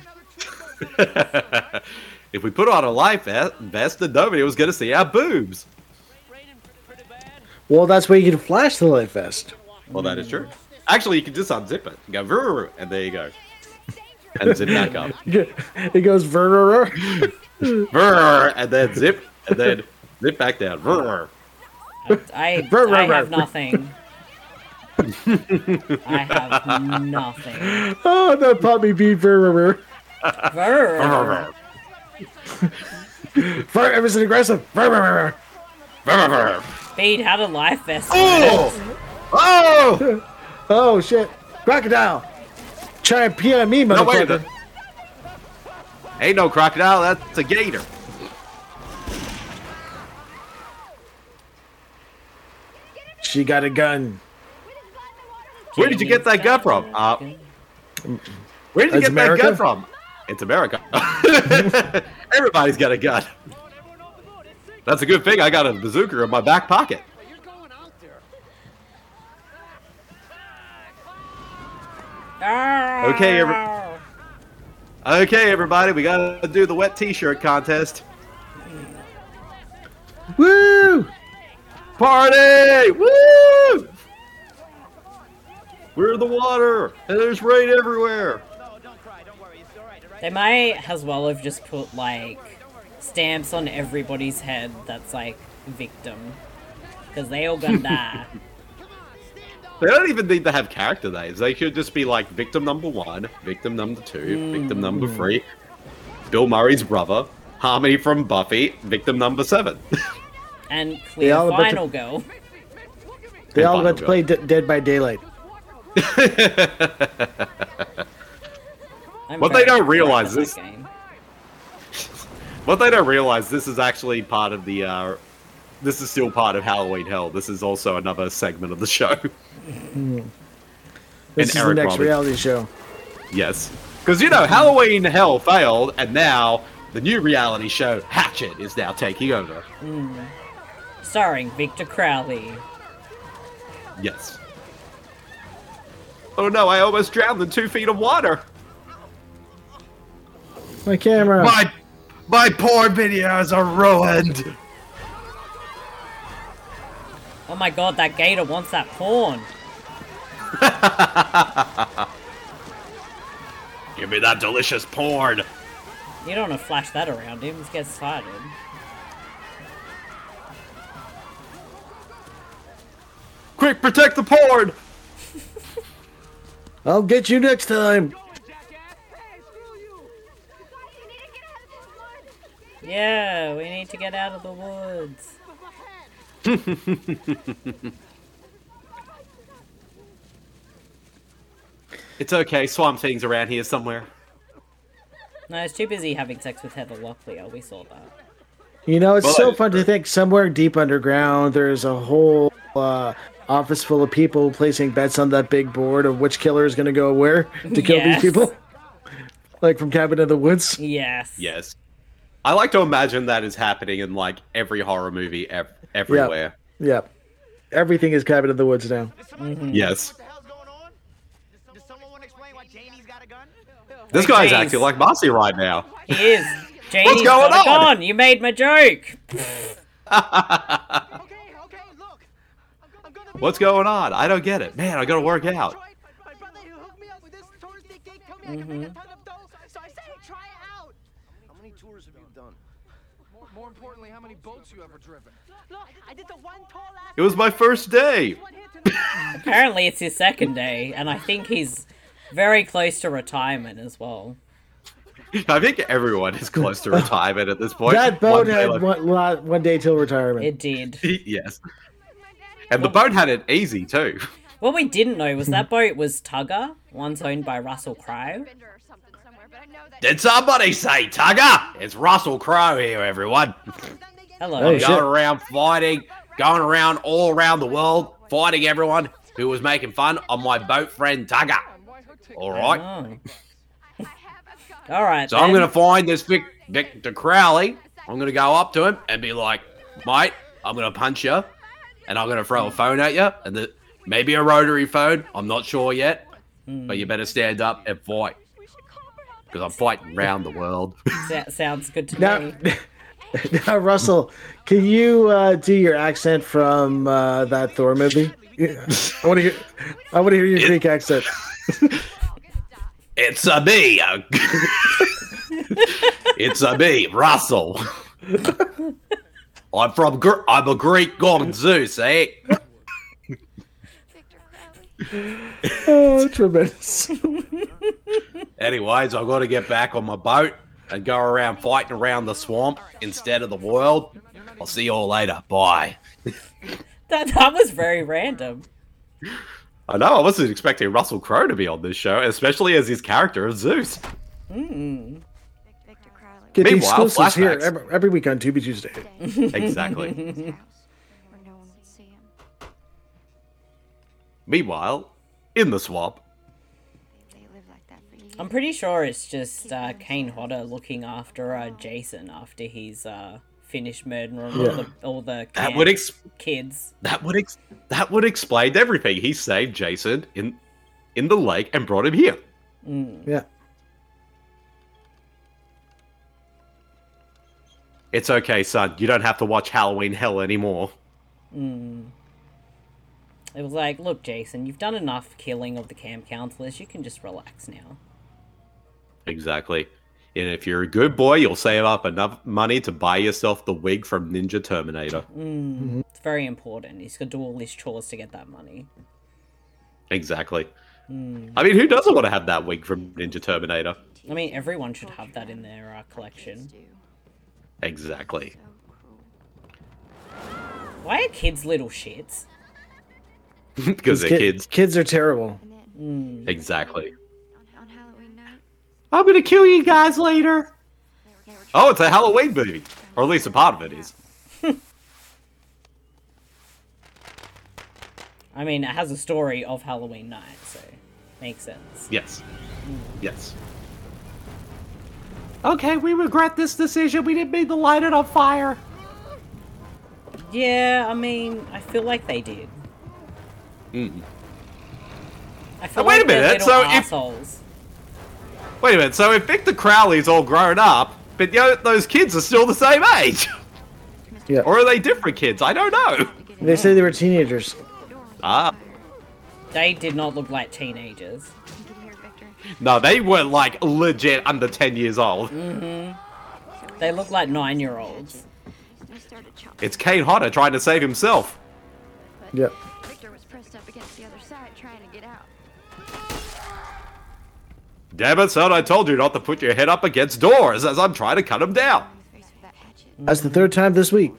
If we put on a life vest, then nobody was gonna see our boobs. Well, that's where you can flash the life vest. Well, that is true. Actually, you can just unzip it. Go, "Vrr," and there you go. And zip back up. It goes vrr. Vrr, and then zip, and then zip back down. Vrr. I have nothing. I have nothing. Oh, that puppy beat vrr. Vrr. Fart Emerson aggressive. Vrr. Speed had a life vest. Oh! Oh! Oh shit! Crocodile! Try and pee on me, No, wait a motherfucker! minute. Ain't no crocodile, that's a gator. She got a gun. Where did you get that gun from? Where did you It's get that America? gun from? It's America. Everybody's got a gun. That's a good thing I got a bazooka in my back pocket. Okay, everybody, we gotta do the wet t-shirt contest. Woo! Party! Woo! We're in the water, and there's rain everywhere. They might as well have just put, like, stamps on everybody's head that's, like, victim. Because they all gonna die. They don't even need to have character names. They should just be like victim number 1, victim number 2, victim number 3, Bill Murray's brother, Harmony from Buffy, victim number 7. And Clear all about to- Final Girl. They all Final got to play Dead by Daylight. I'm What they very don't realize excited is- for that game. What they don't realize, this is actually part of the, this is still part of Halloween Hell. This is also another segment of the show. This is the Eric next Roberts. reality show. Yes. Because, you know, Halloween Hell failed, and now the new reality show, Hatchet, is now taking over. starring Victor Crowley. Yes. Oh no, I almost drowned in 2 feet of water. My camera. My porn videos are ruined. Oh my god, that gator wants that porn. Give me that delicious porn. You don't want to flash that around him, he gets excited. Quick, protect the porn. I'll get you next time. Yeah, we need to get out of the woods. It's okay, Swamp Thing's around here somewhere. No, he's too busy having sex with Heather Locklear, we saw that. You know, it's Well, so fun to think somewhere deep underground there's a whole office full of people placing bets on that big board of which killer is going to go where to kill Yes. these people. Like from Cabin in the Woods. Yes. Yes. I like to imagine that is happening in like every horror movie everywhere. Yeah. Everything is Cabin in the Woods now. Yes. What the hell's going on? Does someone want to explain why Janie's got a gun? This Hey, guy's James. acting like Marcy right now. He is. Janie's going got a on? gun. You made my joke. Okay, look. I'm gonna be What's going on? I don't get it. Man, I gotta work out. Detroit. My brother who hooked me up with this touristy gig told me I could make a ton of dough, so I said, hey, try it out. How many tours have you done? More importantly, how many boats you ever driven? Look, I did the one tall ass. It was my first day. Apparently it's his second day, and I think he's very close to retirement as well. I think everyone is close to retirement at this point. That boat One day had left. one day till retirement. It did. Yes. And the boat had it easy too. What we didn't know was that boat was Tugger, once owned by Russell Crowe. Did somebody say Tugger? It's Russell Crowe here, everyone. Hello. Oh, I'm shit. going around fighting, going around all around the world, fighting everyone who was making fun of my boat friend Tugger. All right. Oh. All right. So I'm going to find this Victor Crowley. I'm going to go up to him and be like, mate, I'm going to punch you. And I'm going to throw a phone at you. And maybe a rotary phone. I'm not sure yet. But you better stand up and fight. Because I'm fighting around the world. Sounds good to Now, me. now, Russell, can you do your accent from that Thor movie? I want to hear your Greek accent. It's a me. It's a me, Russell. I'm a Greek god Zeus, eh? Oh, tremendous. Anyways, I've got to get back on my boat and go around fighting around the swamp instead of the world. I'll see you all later. Bye. That was very random. I know, I wasn't expecting Russell Crowe to be on this show, especially as his character of Zeus. Mm. Get the Meanwhile, exclusives here flashbacks. every week on Tubi Tuesday. Exactly. Meanwhile, in the swamp. I'm pretty sure it's just Kane Hodder looking after Jason after he's finished murdering all the That would kids. That would explain everything. He saved Jason in the lake and brought him here. Yeah. It's okay, son. You don't have to watch Halloween Hell anymore. It was like, look, Jason, you've done enough killing of the camp counselors. You can just relax now. Exactly. And if you're a good boy, you'll save up enough money to buy yourself the wig from Ninja Terminator. It's very important. He's got to do all his chores to get that money. Exactly. I mean, who doesn't want to have that wig from Ninja Terminator? I mean, everyone should have that in their collection. Exactly. Why are kids little shits? Because they're kids. Kids are terrible. Exactly. I'm gonna kill you guys later. Oh, it's a Halloween movie. Or at least a part of it is. I mean, it has a story of Halloween night, so makes sense. Yes. Yes. Okay, we regret this decision. We didn't mean to light it on fire. Yeah, I mean, I feel like they did. I feel Wait like a minute, they're little so if- assholes. Wait a minute, so if Victor Crowley's all grown up, but those kids are still the same age? Yeah. Or are they different kids? I don't know. They say they were teenagers. Ah. They did not look like teenagers. No, they were like legit under 10 years old. They look like 9-year-olds. It's Kane Hodder trying to save himself. Yeah. Victor was pressed up against the other side trying to get out. Damn it, son, I told you not to put your head up against doors as I'm trying to cut him down. That's the third time this week.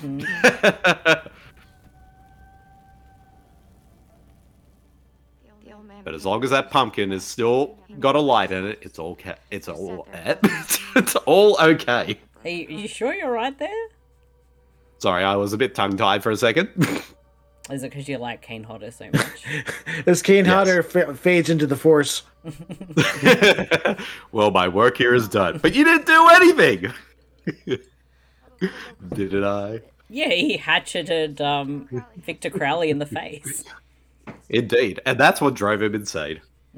But as long as that pumpkin is still got a light in it, it's all it's all okay. Are you sure you're right there? Sorry, I was a bit tongue-tied for a second. Is it because you like Kane Hodder so much? As Kane Hodder fades into the Force. Well, my work here is done. But you didn't do anything! Did I? Yeah, he hatcheted Victor Crowley in the face. Indeed. And that's what drove him insane.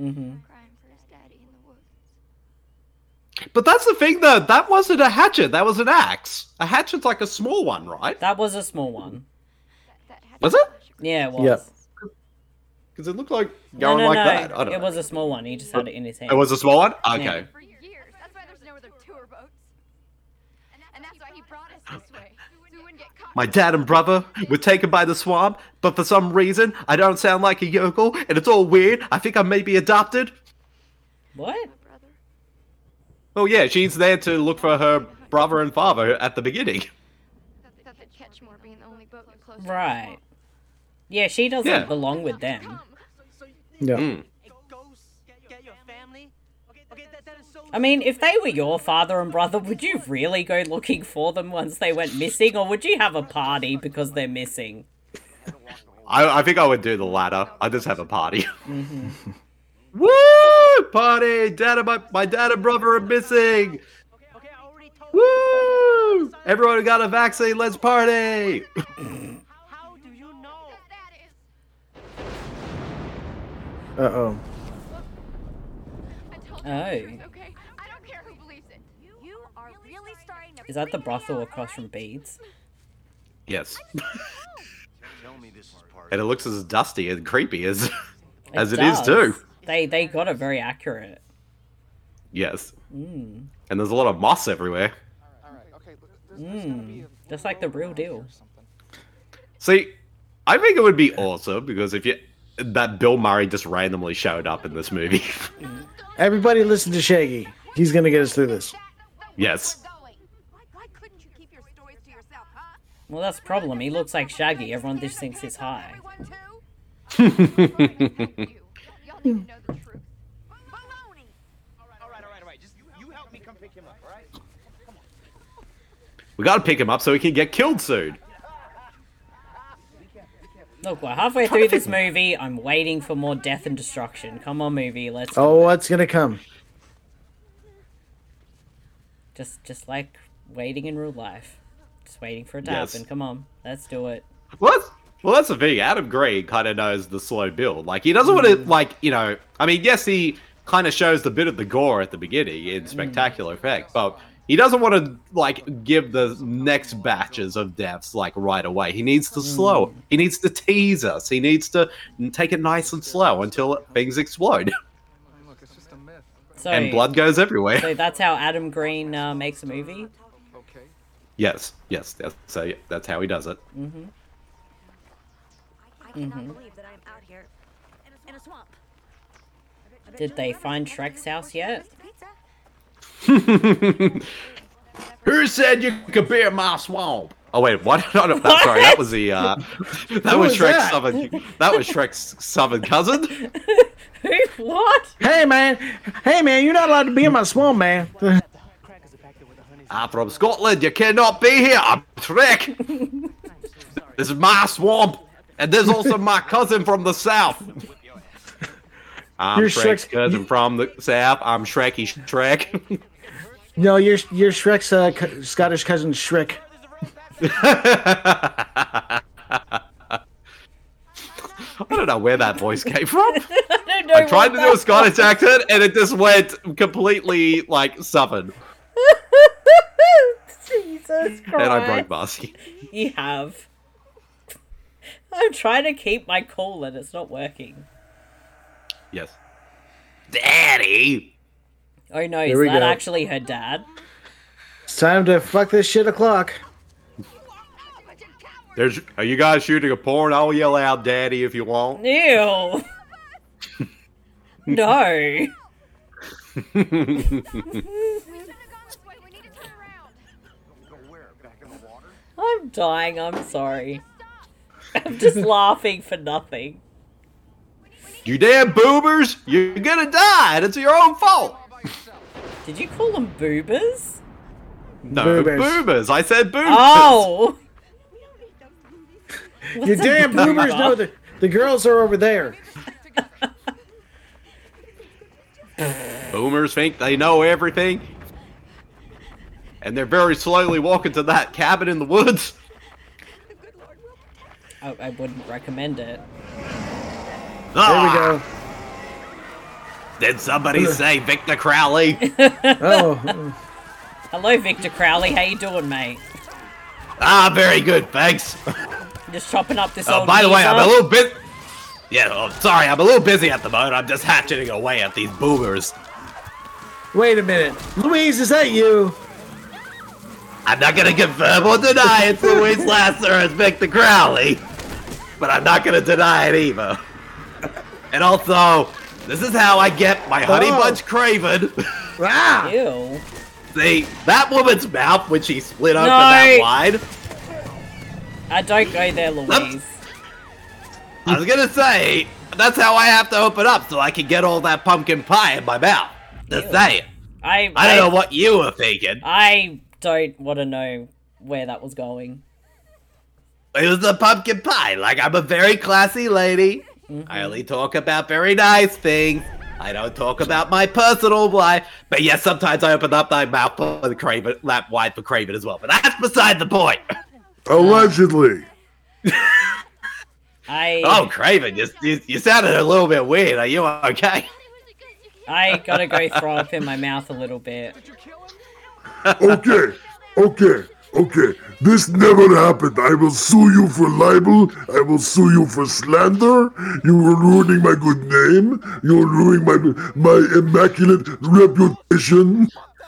But that's the thing, though. That wasn't a hatchet. That was an axe. A hatchet's like a small one, right? That was a small one. Was it? Yeah, it was. Yeah. Because it looked like going like that. I don't It know. was a small one. He just had it in his hand. It was a small one? Okay. Yeah. For years. That's why there's no other tour boats. And that's why he brought us this way. So we wouldn't get caught. My dad and brother were taken by the swamp, but for some reason, I don't sound like a yokel, and it's all weird. I think I may be adopted. What? Oh yeah, she's there to look for her brother and father at the beginning. Thought that Catchmore being the only boat close. Right. Yeah, she doesn't belong with them. Yeah. I mean, if they were your father and brother, would you really go looking for them once they went missing, or would you have a party because they're missing? I think I would do the latter. I just have a party. Woo! Party! My dad and brother are missing! Woo! Everyone who got a vaccine, let's party! Uh-oh. Oh. Okay, I don't care who believes it. You are really starting to Is that the brothel across from Beads? Yes. Tell me this is part And it looks as dusty and creepy as it is does. too. They got it very accurate. Yes. And there's a lot of moss everywhere. Just like the real deal. See, I think it would be awesome because if that Bill Murray just randomly showed up in this movie. Everybody listen to Shaggy. He's going to get us through this. Yes. Why couldn't you keep your stories to yourself, huh? Well, that's the problem. He looks like Shaggy. Everyone just thinks he's high. Y'all need to know the truth. Baloney! All right. Just you help me come pick him up, all right? We gotta pick him up so he can get killed soon. Look, we're halfway through this movie. I'm waiting for more death and destruction. Come on, movie. Let's do Oh, it. what's going to come? Just like waiting in real life. Just waiting for it to Yes. happen. Come on. Let's do it. What? Well, that's the thing. Adam Green kind of knows the slow build. Like, he doesn't want to, like, I mean, yes, he kind of shows the bit of the gore at the beginning in spectacular effect, but he doesn't want to, like, give the next batches of deaths, like, right away. He needs to slow. He needs to tease us. He needs to take it nice and slow until things explode. Look, it's just a myth. So, And blood goes everywhere. So that's how Adam Green makes a movie? Okay. Yes. That's how he does it. I cannot believe that I'm out here in a swamp. Did they find Shrek's house yet? Pizza? Who said you could be in my swamp? Oh wait, what? No, sorry, that was the that was was Shrek's that? southern. That was Shrek's southern cousin. Who? What? Hey, man, you're not allowed to be in my swamp, man. I'm from Scotland. You cannot be here. I'm Shrek. This is my swamp, and there's also my cousin from the south. I'm You're Shrek's Shrek- cousin from the south. I'm Shreky Shrek. No, you're Shrek's Scottish cousin, Shrek. don't know where that voice came from. I don't know. I tried to what do a that Scottish was. accent, and it just went completely, like, southern. Jesus Christ. And I broke Marcy. You have. I'm trying to keep my cool and it's not working. Yes. Daddy! Oh no, Here is we that go. actually her dad? It's time to fuck this shit o'clock. Are you guys shooting a porn? I'll yell out daddy if you want. Ew. No. I'm dying, I'm sorry. I'm just laughing for nothing. You damn boomers! You're gonna die, and it's your own fault! Did you call them boobers? No, boomers! I said boomers! Oh! You damn boomers know the girls are over there. Boomers think they know everything. And they're very slowly walking to that cabin in the woods. I wouldn't recommend it. There we go. Did somebody say Victor Crowley? Oh. Hello, Victor Crowley. How you doing, mate? Very good, thanks. Just chopping up this old By the way, geezer. I'm a little bit... Yeah, sorry, I'm a little busy at the moment. I'm just hatcheting away at these boomers. Wait a minute. Louise, is that you? I'm not gonna confirm or deny it's Louise Lasser as Victor Crowley. But I'm not gonna deny it either. And also, this is how I get my Honey Bunch Craven. Ah! Ew. See, that woman's mouth, when she split open No. that wide... I don't go there, Louise. I was gonna say, that's how I have to open up so I can get all that pumpkin pie in my mouth. Just saying. I don't know what you were thinking. I don't want to know where that was going. It was the pumpkin pie. Like, I'm a very classy lady. I only talk about very nice things. I don't talk about my personal life. But yes, sometimes I open up my mouth for the Craven, that wide for Craven as well. But that's beside the point. Allegedly. Oh, Craven, you sounded a little bit weird. Are you okay? I gotta go throw up in my mouth a little bit. Okay. This never happened. I will sue you for libel. I will sue you for slander. You are ruining my good name. You are ruining my immaculate reputation.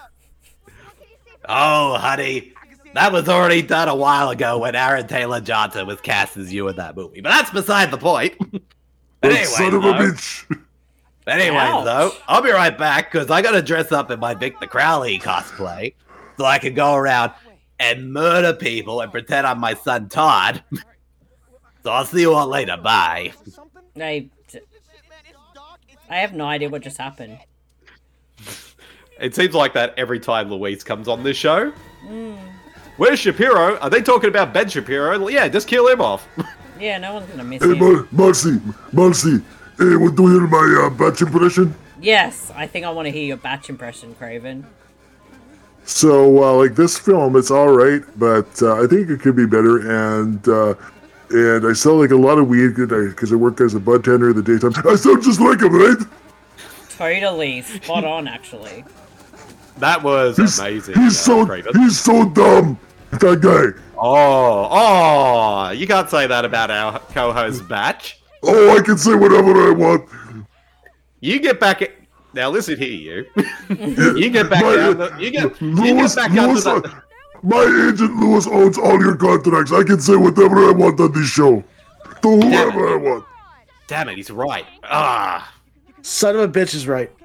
Oh, honey. That was already done a while ago when Aaron Taylor Johnson was cast as you in that movie. But that's beside the point. But anyway, Son of a bitch. Anyways, though, I'll be right back because I gotta dress up in my Victor Crowley cosplay so I can go around and murder people and pretend I'm my son Todd. So I'll see you all later. Bye. I have no idea what just happened. It seems like that every time Louise comes on this show. Where's Shapiro? Are they talking about Ben Shapiro? Yeah, just kill him off. Yeah, no one's gonna miss Hey, you. Marcy. Hey, want to hear my batch impression? Yes, I think I want to hear your batch impression, Craven. So, like this film, it's all right, but I think it could be better. And I sell like a lot of weed because I work as a bud tender in the daytime. I sound just like him, right? Totally spot on, actually. That was amazing. He's so dumb. That guy. Oh, you can't say that about our co-host Batch. Oh, I can say whatever I want. You get back at... Now listen here, you. You get back down you get back down to the... My agent Lewis owns all your contracts. I can say whatever I want on this show. To whoever I want. Damn it, he's right. Son of a bitch is right.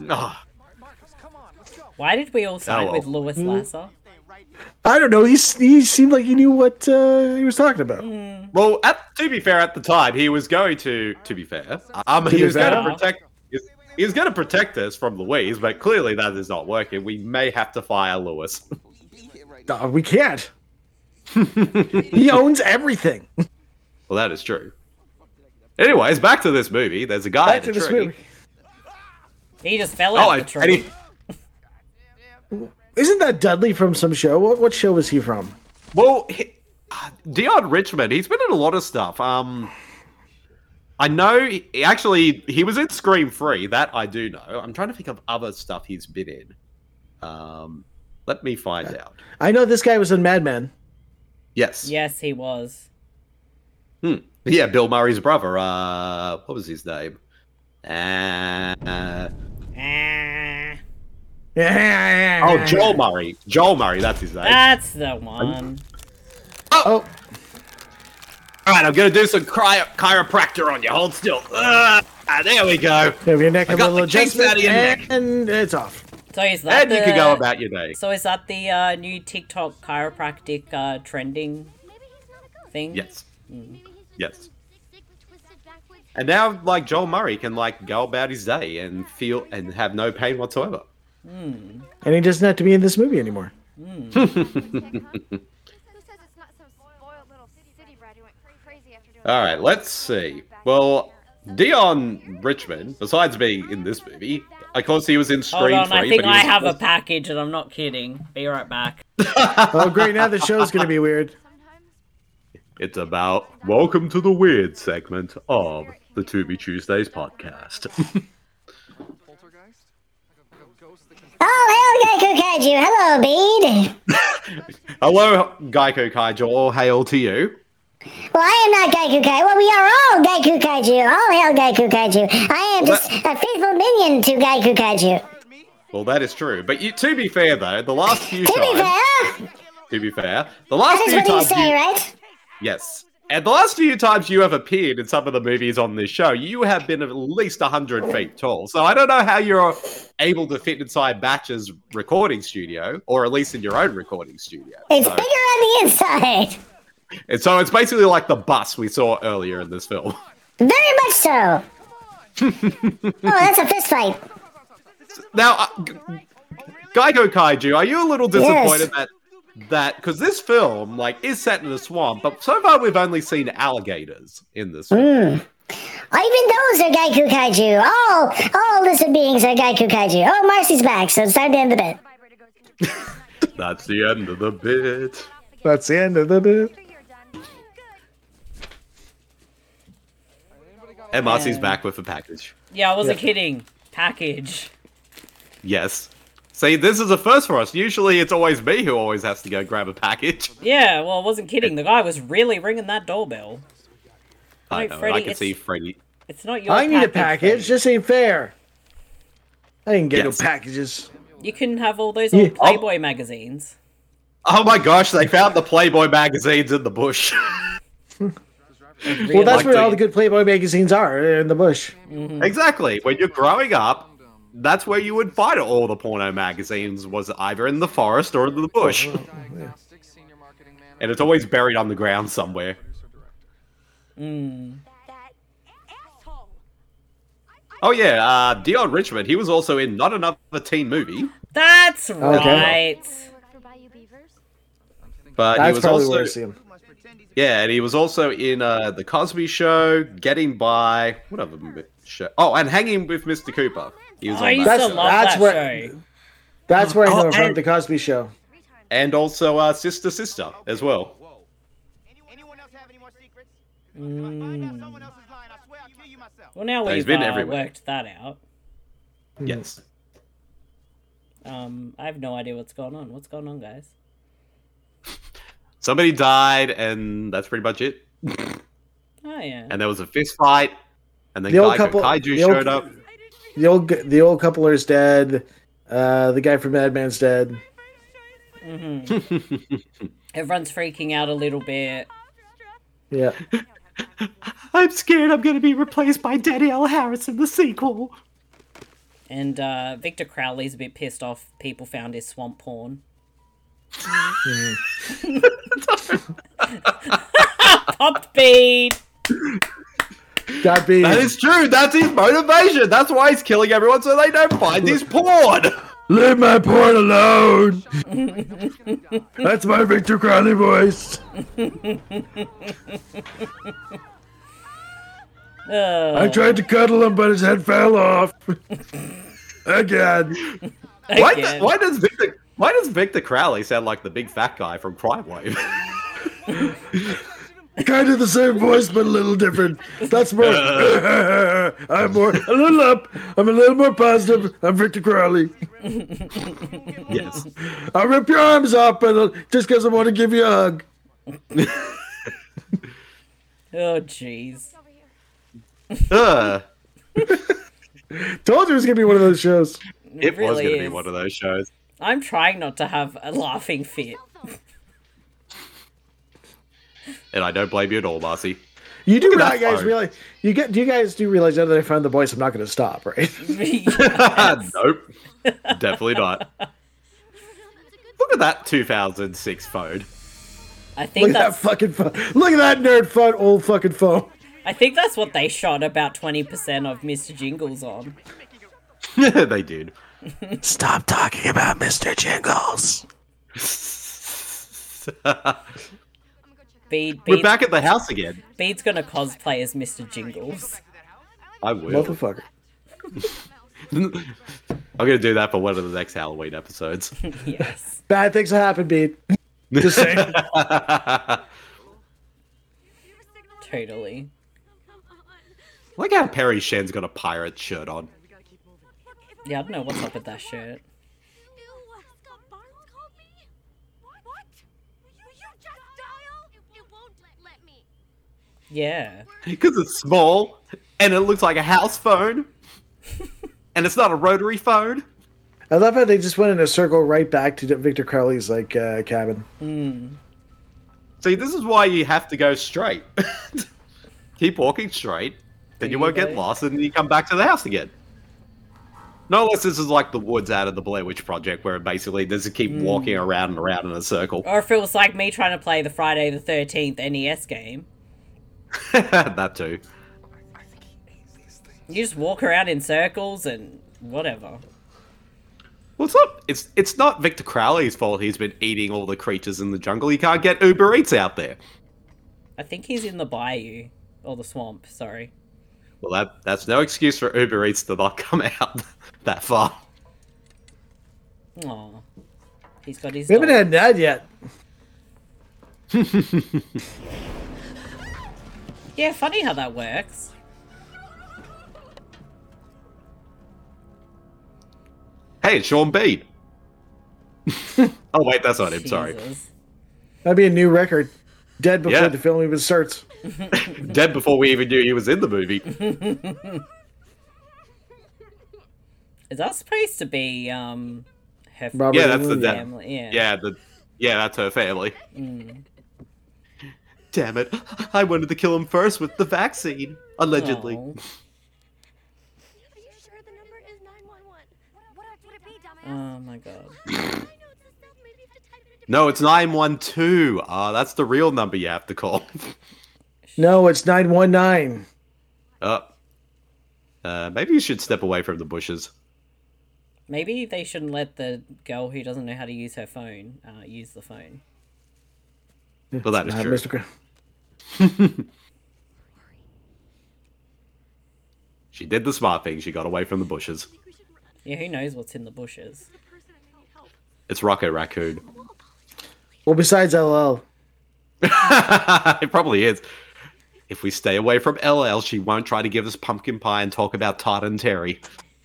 Why did we all side with Louis Lasser? I don't know. He seemed like he knew what he was talking about. Well, to be fair, at the time, he was going to be fair, he was going to protect... He was going to protect us from Louise, but clearly that is not working. We may have to fire Lewis. We can't. He owns everything. Well, that is true. Anyways, back to this movie. There's a guy in a tree. He just fell out of the tree. Isn't that Dudley from some show? What show was he from? Well, Dion Richmond, he's been in a lot of stuff. I I know he was in Scream 3. That I do know. I'm trying to think of other stuff he's been in. Let me find out. I know this guy was in Mad Men. Yes. Yes, he was. Yeah, Bill Murray's brother. What was his name? Oh, Joel Murray. Joel Murray, that's his name. That's the one. Oh. All right, I'm gonna do some chiropractor on you. Hold still. There we go. Have your neck I a got little the kinks out of your neck. and it's off. So is that And you can go about your day. So is that the new TikTok chiropractic trending thing? Yes. Yes. And now, like, Joel Murray can, like, go about his day and feel and have no pain whatsoever. And he doesn't have to be in this movie anymore. All right, let's see. Well, Dion Richmond, besides being in this movie, of course he was in Scream 3. Hold on, I think but he I was have a package and I'm not kidding. Be right back. Oh, great. Now the show's going to be weird. It's about welcome to the weird segment of the To Be Tuesdays podcast. Oh, hello, Geico Kaiju. Hello, Bede. Hello, Geico Kaiju. All hail to you. Well, I am not Geico Kaiju. Well, we are all Geico Kaiju. All hail Geico Kaiju. I am just a faithful minion to Geico Kaiju. Well, that is true. But to be fair, though, the last few times... To be fair, the last that is few what you times say, right? Yes. And the last few times you have appeared in some of the movies on this show, you have been at least 100 feet tall. So I don't know how you're able to fit inside Batch's recording studio, or at least in your own recording studio. It's bigger on the inside. And so it's basically like the bus we saw earlier in this film. Very much so. Oh, that's a fist fight. Now, Geico Kaiju, are you a little disappointed that because this film is set in a swamp, but so far we've only seen alligators in this film. Even those are Geico Kaiju. All lizard beings are Geico Kaiju. Oh, Marcy's back, so it's time to end the bit. That's the end of the bit. That's the end of the bit. And Marcy's back with a package. Yeah, I wasn't kidding. Package. Yes. See, this is a first for us. Usually it's always me who always has to go grab a package. Yeah, well, I wasn't kidding. The guy was really ringing that doorbell. I No, know, Freddy, I can see Freddy. It's not your I need a package. Freddy. This ain't fair. I didn't get Yes. no packages. You can have all those old Playboy magazines. Oh my gosh, they found the Playboy magazines in the bush. Well, that's where all the good Playboy magazines are, they're in the bush. Exactly. When you're growing up, that's where you would find all the porno magazines, was either in the forest or in the bush. And it's always buried on the ground somewhere. Oh yeah, Dion Richmond, he was also in Not Another Teen Movie. That's right. But That's he was probably also, where I see him. Yeah, and he was also in The Cosby Show, Getting By, what other show? Oh, and Hanging with Mr. Cooper. He was I on used that. to love that show. That's where I know him from, and- The Cosby Show. And also Sister Sister as well. Well, now He's we've been everywhere. worked that out. Yes. I have no idea what's going on. What's going on, guys? Somebody died, and that's pretty much it. Oh, yeah. And there was a fist fight, and then The old Geico couple- Kaiju the old- showed up. The old coupler's dead. The guy from Mad Men's dead. Everyone's freaking out a little bit. Yeah. I'm scared I'm going to be replaced by Danielle Harris in the sequel. And Victor Crowley's a bit pissed off people found his swamp porn. Popped bead! Got beat. That is true. That's his motivation. That's why he's killing everyone so they don't find his porn. Leave my porn alone. That's my Victor Crowley voice. I tried to cuddle him, but his head fell off. Again. Why does Victor Crowley sound like the big fat guy from Crime Wave? Kind of the same voice, but a little different. That's more. I'm a little up. I'm a little more positive. I'm Victor Crowley. Yes. I'll rip your arms off, but just because I want to give you a hug. Oh, jeez. Told you it was gonna be one of those shows. It was really going to be is. one of those shows. I'm trying not to have a laughing fit. And I don't blame you at all, Marcy. You do Look at not, that guys, phone. realize do you guys do realize now that I found the voice, I'm not going to stop, right? Nope. Definitely not. Look at that 2006 phone. I think Look at that that's. fucking phone. Look at that nerd phone, old fucking phone. I think that's what they shot about 20% of Mr. Jingles on. They did. Stop talking about Mr. Jingles. We're back at the house again. Bede's gonna cosplay as Mr. Jingles. I will. Motherfucker. I'm going to do that for one of the next Halloween episodes. Yes. Bad things will happen, Bede. Just saying. Totally. Like how Perry Shen's got a pirate shirt on. Yeah, I don't know what's up with that shirt. Yeah. Because it's small, and it looks like a house phone. And it's not a rotary phone. I love how they just went in a circle right back to Victor Crowley's cabin. See, this is why you have to go straight. Keep walking straight, then you won't get lost, and you come back to the house again. No less this is like the woods out of the Blair Witch Project, where basically just keep walking around and around in a circle. Or if it was like me trying to play the Friday the 13th NES game. That too. You just walk around in circles and whatever. Well, it's not Victor Crowley's fault he's been eating all the creatures in the jungle. He can't get Uber Eats out there. I think he's in the bayou. Or the swamp, sorry. Well, that's no excuse for Uber Eats to not come out that far. Aw. He's got his We haven't had that yet. Yeah, funny how that works. Hey, it's Sean Bede. Oh, wait, that's not him, sorry. That'd be a new record. Dead before Yeah. the film even starts. Dead before we even knew he was in the movie. Is that supposed to be, her Robert Yeah, that's the dead. family? Yeah. Yeah, that's her family. Mm. Damn it. I wanted to kill him first with the vaccine. Allegedly. Aw. Oh my god. No, it's 912. That's the real number you have to call. No, it's 919. Maybe you should step away from the bushes. Maybe they shouldn't let the girl who doesn't know how to use her phone use the phone. Well, that is Not true. Mr. Cr- She did the smart thing. She got away from the bushes. Yeah, who knows what's in the bushes? It's Rocket Raccoon. Well, besides LL. It probably is. If we stay away from LL, she won't try to give us pumpkin pie and talk about Todd and Terry.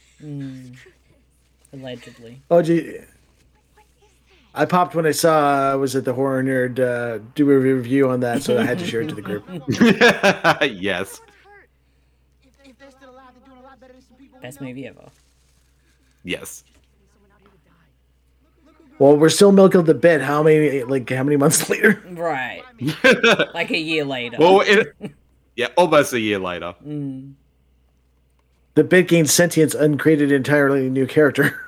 Allegedly. Oh, gee. I popped when I saw, was it the Horror Nerd do a review on that, so I had to share it to the group. Yes. Best movie ever. Yes. Well, we're still milking the bit. How many months later? Right. Like a year later. Well, yeah, almost a year later. The bit gained sentience and created an entirely new character.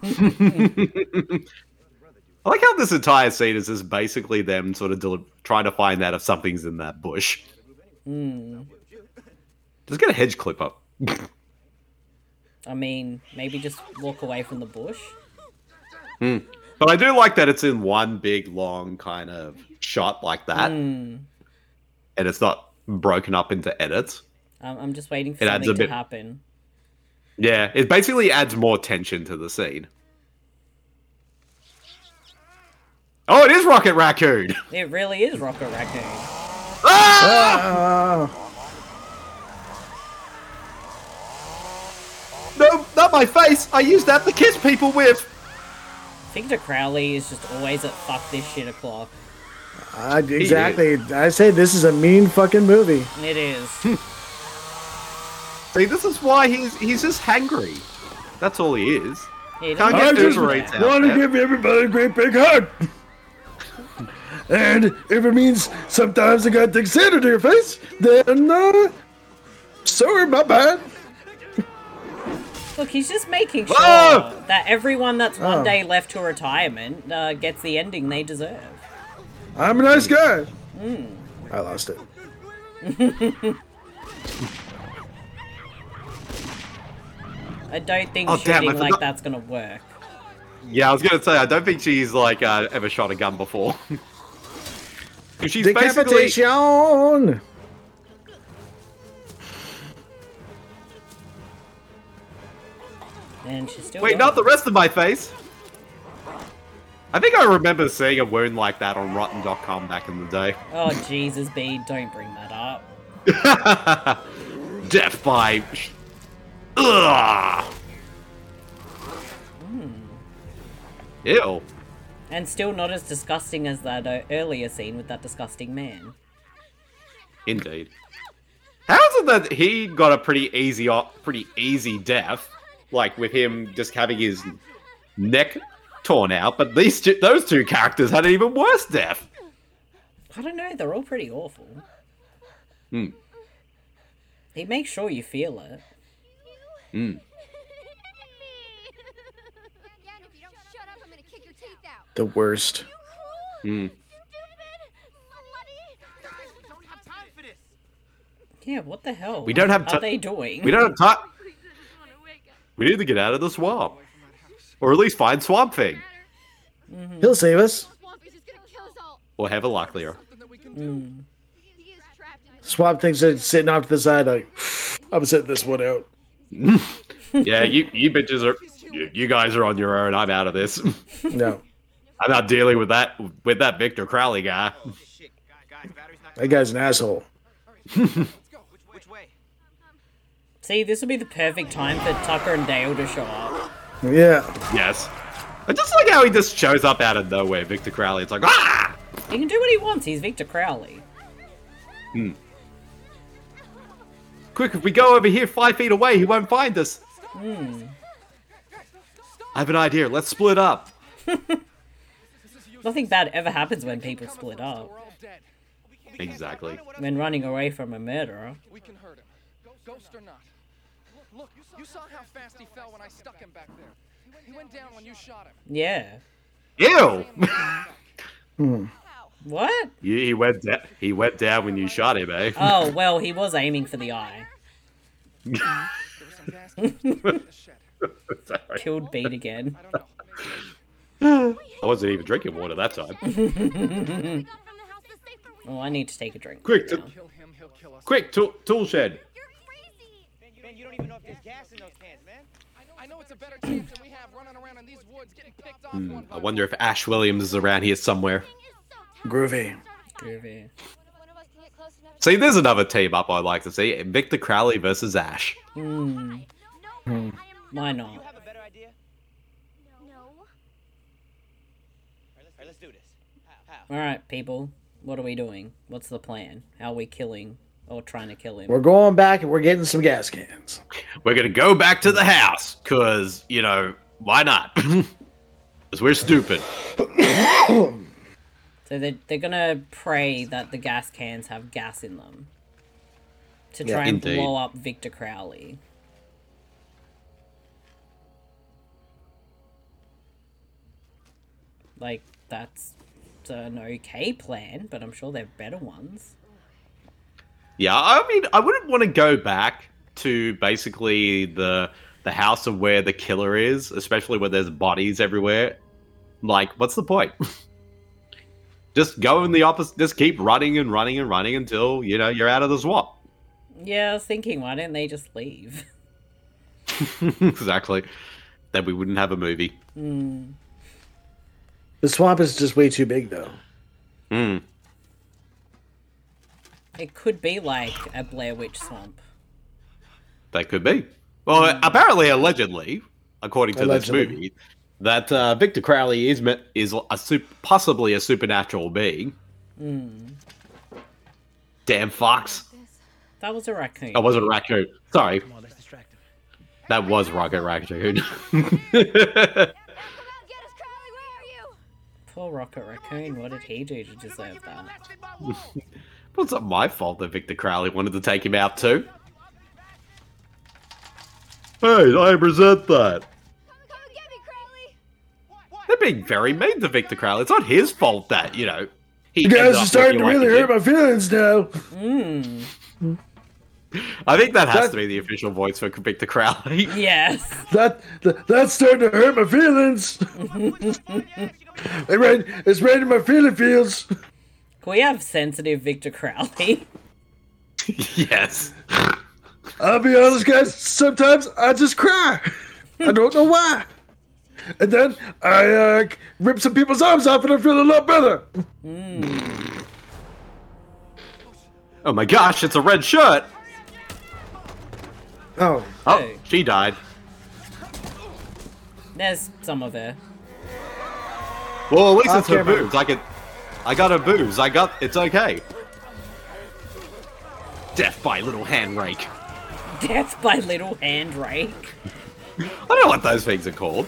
I like how this entire scene is just basically them sort of trying to find out if something's in that bush. Just get a hedge clipper. I mean, maybe just walk away from the bush. But I do like that it's in one big, long kind of shot like that. And it's not broken up into edits. I'm just waiting for It adds something a to bit- happen. Yeah, it basically adds more tension to the scene. Oh, it is Rocket Raccoon! It really is Rocket Raccoon. Ah! Ah! No, not my face. I used that to kiss people with. Victor Crowley is just always at fuck this shit o'clock. Exactly. I say this is a mean fucking movie. It is. See, this is why he's just hangry. That's all he is. He Can't I get just Uber Eats out want to there. give everybody a great big hug. And if it means sometimes I got to sand to your face, then sorry, my bad. Look, he's just making sure Whoa! that everyone that's one Oh. day left to retirement gets the ending they deserve. I'm a nice guy. Mm. I lost it. I don't think Oh, damn, I shooting like forgot- that's gonna work. Yeah, I was gonna say I don't think she's like ever shot a gun before. 'Cause she's basically Decapitation. And she's still wait, not the rest of my face. I think I remember seeing a wound like that on Rotten.com back in the day. Oh, Jesus, B, don't bring that up. Death by. Ugh. Ew. And still not as disgusting as that earlier scene with that disgusting man. Indeed. How is it that he got a pretty easy death, like with him just having his neck torn out, but those two characters had an even worse death. I don't know, they're all pretty awful. Hmm. He makes sure you feel it. Hmm. The worst. Hmm. Yeah, what the hell? We don't have What are they doing? We don't have time. We need to get out of the swamp, or at least find Swamp Thing, He'll save us. or have a luckier. Swamp Thing's sitting off to the side like, I'm sitting this one out. Yeah, you bitches are. You guys are on your own. I'm out of this. No. I'm not dealing with that Victor Crowley guy. That guy's an asshole. See, this will be the perfect time for Tucker and Dale to show up. Yeah. Yes. I just like how he just shows up out of nowhere, Victor Crowley. It's like, ah! He can do what he wants, he's Victor Crowley. Hmm. Quick, if we go over here 5 feet away, he won't find us. Hmm. I have an idea. Let's split up. Nothing bad ever happens when people split up. Exactly. When running away from a murderer. We can hurt him. Ghost or not. Look, you saw how fast he fell when I stuck him back there. He went down when you shot him. Yeah. Ew! What? He went down when you shot him, eh? Oh, well, he was aiming for the eye. Sorry. Killed Beat again. I wasn't even drinking water that time. Oh, I need to take a drink. Quick, now. quick, tool shed. Man, you don't even know if there's gas in those cans, man. I know it's a better chance than we have running around in these woods getting picked off one by I wonder if Ash Williams is around here somewhere. Groovy. Groovy. See, there's another team up I'd like to see. Victor Crowley versus Ash. Hmm. Why not? You have a better idea? No. Alright, let's do this. How? Alright, people. What are we doing? What's the plan? How are we killing or trying to kill him? We're going back and we're getting some gas cans. We're gonna go back to the house, cause, you know, why not? Cause we're stupid. So they're gonna pray that the gas cans have gas in them. To Yeah, try and indeed. blow up Victor Crowley. Like, that's an okay plan, but I'm sure there are better ones. Yeah, I mean, I wouldn't want to go back to basically the house of where the killer is, especially where there's bodies everywhere. Like, what's the point? Just go in the opposite. Just keep running and running and running until, you know, you're out of the swamp. Yeah, I was thinking, why didn't they just leave? Exactly. Then we wouldn't have a movie. Hmm. The swamp is just way too big, though. Hmm. It could be like a Blair Witch swamp. That could be. Well, apparently, allegedly, according to Allegedly. this movie, that Victor Crowley is possibly a supernatural being. Damn fox. That was a raccoon. That wasn't a raccoon. Sorry. That was Rocket Raccoon. Poor Rocket Raccoon. What did he do to deserve that? Well, it's not my fault that Victor Crowley wanted to take him out too. Hey, I resent that. They're being very mean to Victor Crowley. It's not his fault that, he You ended guys up are starting to looking really like hurt my feelings now. I think that has to be the official voice for Victor Crowley. Yes. That's starting to hurt my feelings. It's raining my feels. Can we have sensitive Victor Crowley? Yes. I'll be honest, guys. Sometimes I just cry. I don't know why. And then I rip some people's arms off and I feel a lot better. Oh my gosh, it's a red shirt. Oh. Oh, she died. There's some of her. Well, at least it's her camera. boobs. I got her boobs. It's okay. Death by little hand rake. Death by little hand rake. I don't know what those things are called.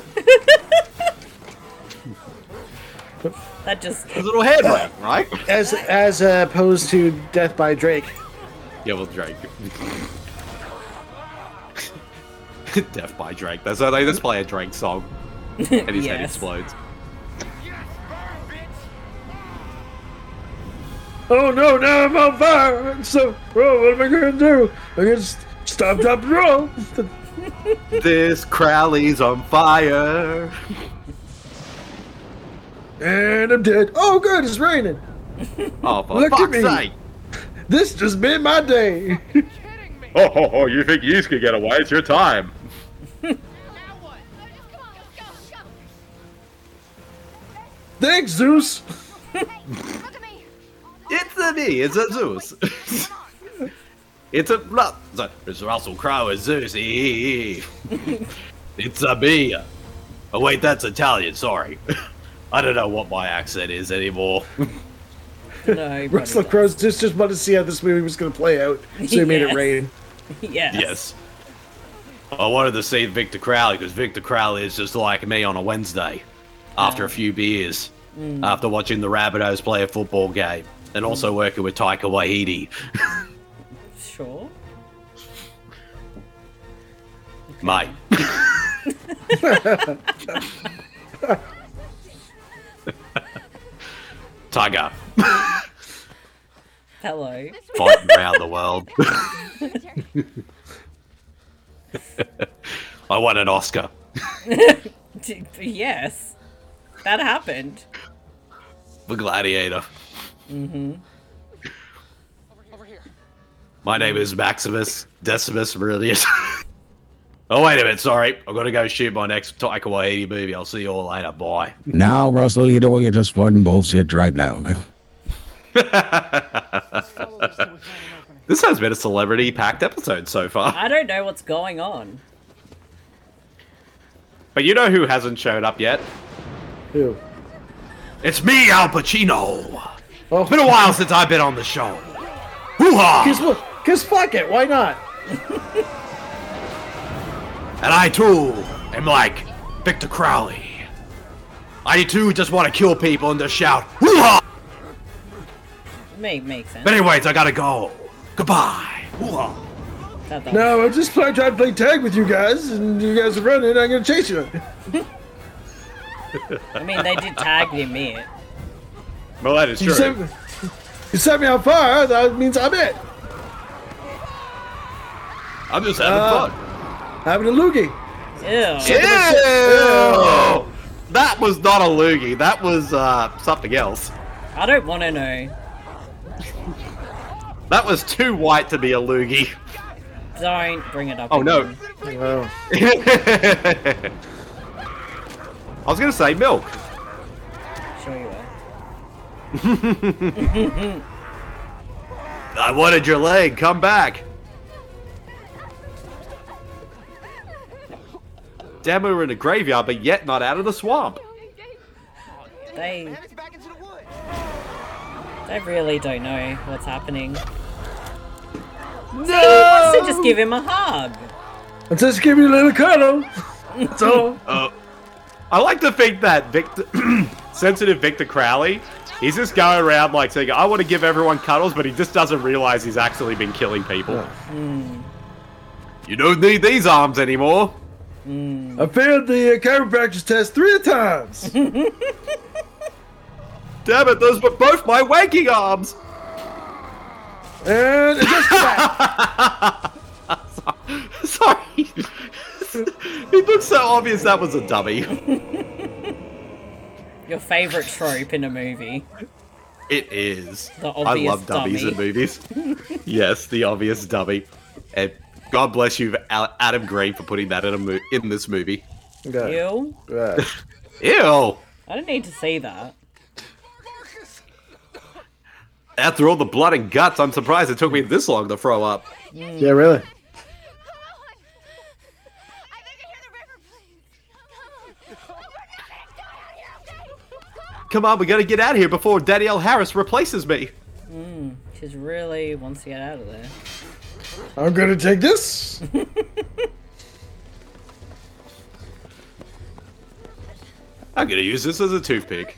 That just a little hand rake, right? As opposed to Death by Drake. Yeah, well, Drake. Death by Drake. That's how they just play a Drake song, and his head explodes. Oh no! Now I'm on fire. So, what am I gonna do? I'm gonna stop, drop, and roll. This Crowley's on fire. And I'm dead. Oh, good, it's raining. Oh, for Look at fuck's me. sake. This just made my day. Oh, you think you can get away? It's your time. Thanks, Zeus. It's a me. It's a Zeus. It's Russell Crowe as Zeus. It's a me. Oh wait, that's Italian. Sorry. I don't know what my accent is anymore. No, Russell Crowe just wanted to see how this movie was going to play out, so he made it rain. Yes. I wanted to see Victor Crowley because Victor Crowley is just like me on a Wednesday after a few beers, after watching the Rabbitohs play a football game, and also working with Taika Waititi. Sure. Mate. Tiger. Hello. Fighting around the world. I won an Oscar. Yes. That happened. For Gladiator. Mm-hmm. My name is Maximus Decimus Meridius. Oh, wait a minute, sorry. I've got to go shoot my next Taika Waititi movie. I'll see you all later. Bye. Now, Russell, you know you're just one bullshit right now. This has been a celebrity-packed episode so far. I don't know what's going on. But you know who hasn't showed up yet? Who? It's me, Al Pacino. Oh. It's been a while since I've been on the show. Hoo-ha! Because fuck it, why not? And I, too, am like Victor Crowley. I, too, just want to kill people and just shout, hoo-ha! Makes sense. But anyways, I gotta go. Goodbye. Hoo-ha! No, I'm just trying to play tag with you guys, and you guys are running, I'm gonna chase you. I mean, they did tag him in. Well, that is true. You set me on fire, that means I'm it. I'm just having fun. Having a loogie. Ew. Ew! That was not a loogie. That was something else. I don't want to know. That was too white to be a loogie. Don't bring it up. Oh, no. again. I was going to say milk. Sure you will. I wanted your leg. Come back. Damn, we were in a graveyard, but yet not out of the swamp. They really don't know what's happening. No! So he wants to just give him a hug. I'll just give you a little cuddle. That's all. I like to think that sensitive Victor Crowley, he's just going around like saying, I want to give everyone cuddles, but he just doesn't realize he's actually been killing people. You don't need these arms anymore. I failed the chiropractor's test 3 times. Damn it, those were both my wanking arms. And just back. Sorry. It looks so obvious that was a dummy. Your favorite trope in a movie. It is. The I obvious love dummies dummy. in movies. Yes, the obvious dummy. And God bless you, Adam Green, for putting that in this movie. Ew. Ew. I don't need to see that. After all the blood and guts, I'm surprised it took me this long to throw up. Yeah, really. Come on, we gotta get out of here before Danielle Harris replaces me. She really wants to get out of there. I'm gonna take this. I'm gonna use this as a toothpick.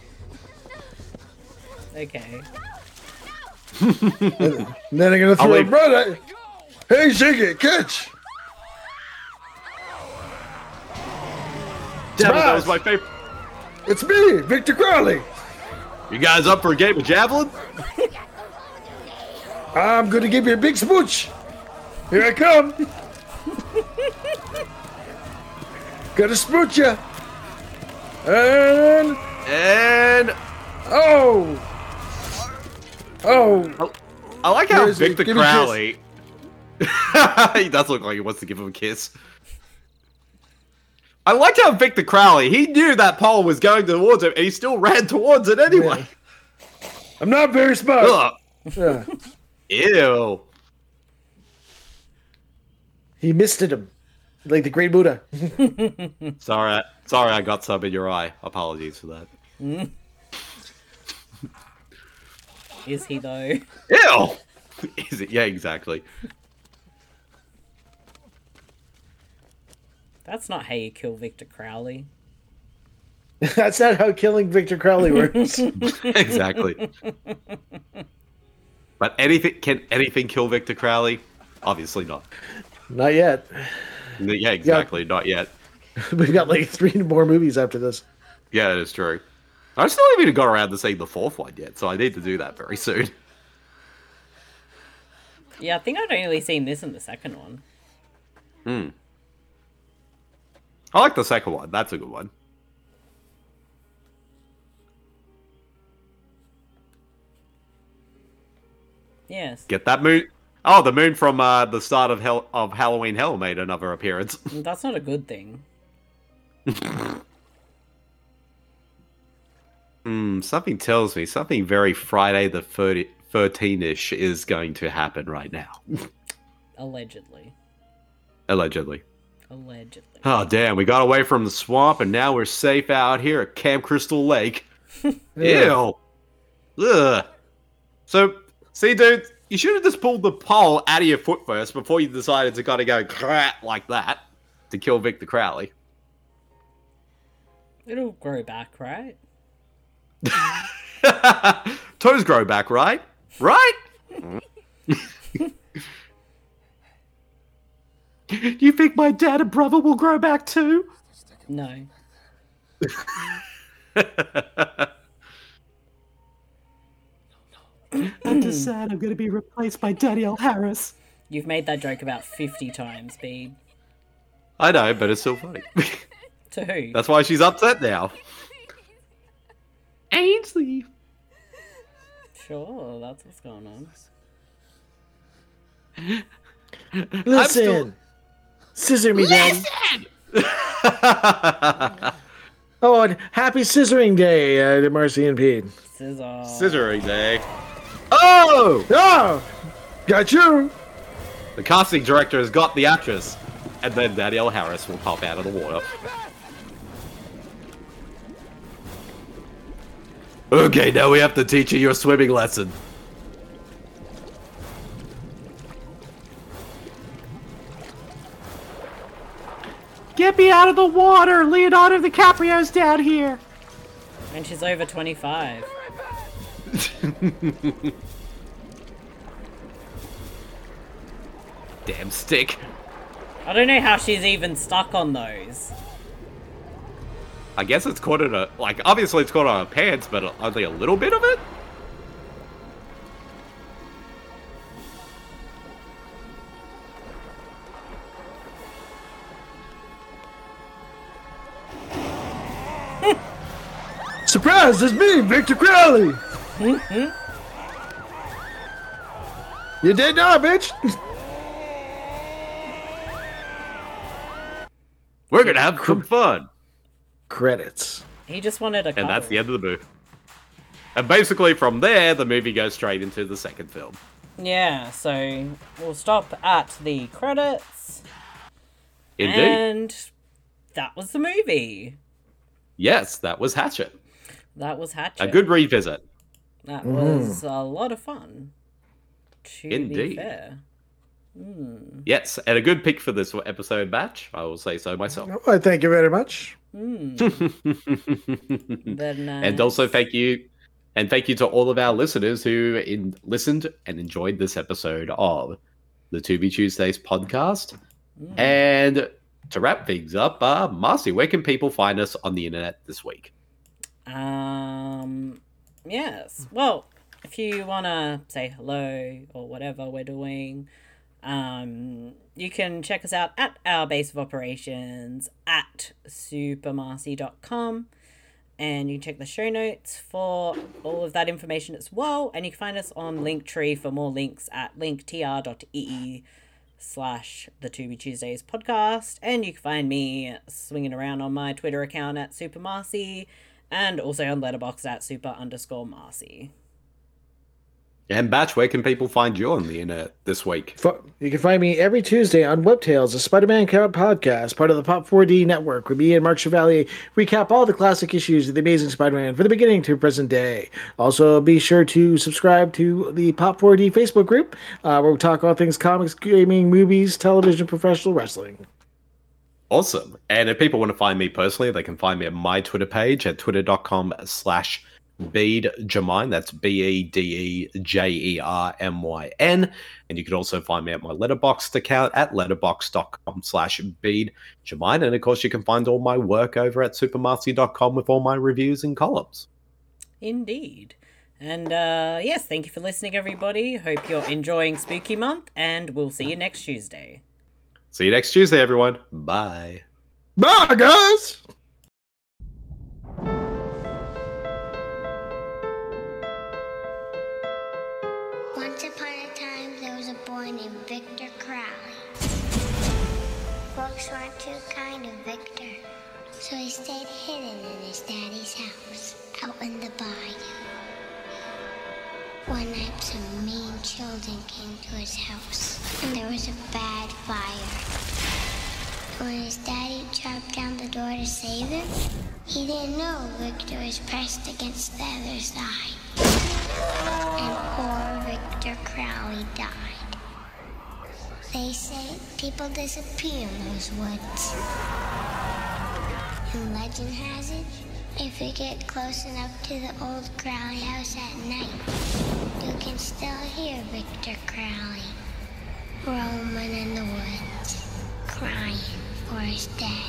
Okay. And then I'm gonna throw a brother. Hey, shake it, catch. Damn it, that was my favorite. It's me, Victor Crowley. You guys up for a game of javelin? I'm gonna give you a big smooch. Here I come. Gonna smooch ya. And oh. I like how Here's Victor give me a kiss. Crowley. He does look like he wants to give him a kiss. I like how Victor Crowley, he knew that pole was going towards him, and he still ran towards it anyway. I'm not very smart. Ugh. Yeah. Ew. He misted him, like the Great Buddha. Sorry, I got some in your eye. Apologies for that. Is he though? Ew. Is it? Yeah, exactly. That's not how you kill Victor Crowley. That's not how killing Victor Crowley works. Exactly. But can anything kill Victor Crowley? Obviously not. Not yet. Yeah, exactly. Not yet. We've got like 3 more movies after this. Yeah, it is true. I still haven't even got around to seeing the 4th one yet, so I need to do that very soon. Yeah, I think I'd only seen this and the second one. I like the second one. That's a good one. Yes. Get that moon. Oh, the moon from the start of Halloween Hell made another appearance. That's not a good thing. Something tells me something very Friday the 13th-ish is going to happen right now. Allegedly. Allegedly. Allegedly. Oh, damn. We got away from the swamp, and now we're safe out here at Camp Crystal Lake. Ew. Ugh. So, see, dude, you should have just pulled the pole out of your foot first before you decided to kind of go crap like that to kill Victor Crowley. It'll grow back, right? Toes grow back, right? Right? You think my dad and brother will grow back too? No. I'm just sad I'm going to be replaced by Danielle Harris. You've made that joke about 50 times, Bede. I know, but it's still funny. To who? That's why she's upset now. Ainsley. Sure, that's what's going on. Listen. Scissor me, Daddy. Oh, and happy Scissoring Day to Marcy and Pete. Scissor. Scissoring Day. Oh! Oh! Got you. The casting director has got the actress. And then Danielle Harris will pop out of the water. Okay, now we have to teach you your swimming lesson. Get me out of the water! Leonardo DiCaprio's down here! And she's over 25. Damn stick. I don't know how she's even stuck on those. I guess it's caught in a... Like, obviously it's caught on her pants, but only a little bit of it? Surprise, it's me, Victor Crowley. You did not, bitch. We're gonna have some fun. Credits. He just wanted a couple. And that's the end of the movie. And basically from there, the movie goes straight into the second film. Yeah, so we'll stop at the credits. Indeed. And that was the movie. Yes, that was Hatchet. That was Hatchet. A good revisit. That was a lot of fun. To Indeed. be fair. Yes, and a good pick for this episode batch. I will say so myself. Well, thank you very much. And also thank you to all of our listeners who listened and enjoyed this episode of the To Be Tuesdays podcast. And to wrap things up, Marcy, where can people find us on the internet this week? Yes. Well, if you want to say hello or whatever we're doing, you can check us out at our base of operations at supermarcy.com, and you can check the show notes for all of that information as well, and you can find us on Linktree for more links at linktr.ee/the To Be Tuesdays podcast, and you can find me swinging around on my Twitter account at supermarcy, and also on Letterboxd at super_Marcy. And Batch, where can people find you on the internet this week? You can find me every Tuesday on WebTales, a Spider-Man podcast, part of the Pop 4D network, where me and Mark Chevalier recap all the classic issues of The Amazing Spider-Man from the beginning to present day. Also, be sure to subscribe to the Pop 4D Facebook group, where we talk all things comics, gaming, movies, television, professional wrestling. Awesome. And if people want to find me personally, they can find me at my Twitter page at twitter.com/BedeJermyn. That's BedeJermyn. And you can also find me at my Letterboxd account at letterboxd.com/BedeJermyn. And of course, you can find all my work over at supermarcy.com with all my reviews and columns. Indeed. And yes, thank you for listening, everybody. Hope you're enjoying Spooky Month, and we'll see you next Tuesday. See you next Tuesday, everyone. Bye. Bye, guys. Once upon a time, there was a boy named Victor Crowley. Folks weren't too kind to Victor, so he stayed hidden in his daddy's house, out in the bayou. One night, some mean children came to his house, and there was a bad fire. When his daddy chopped down the door to save him, he didn't know Victor was pressed against the other side. And poor Victor Crowley died. They say people disappear in those woods. And legend has it, if you get close enough to the old Crowley house at night, you can still hear Victor Crowley roaming in the woods, crying for his dad.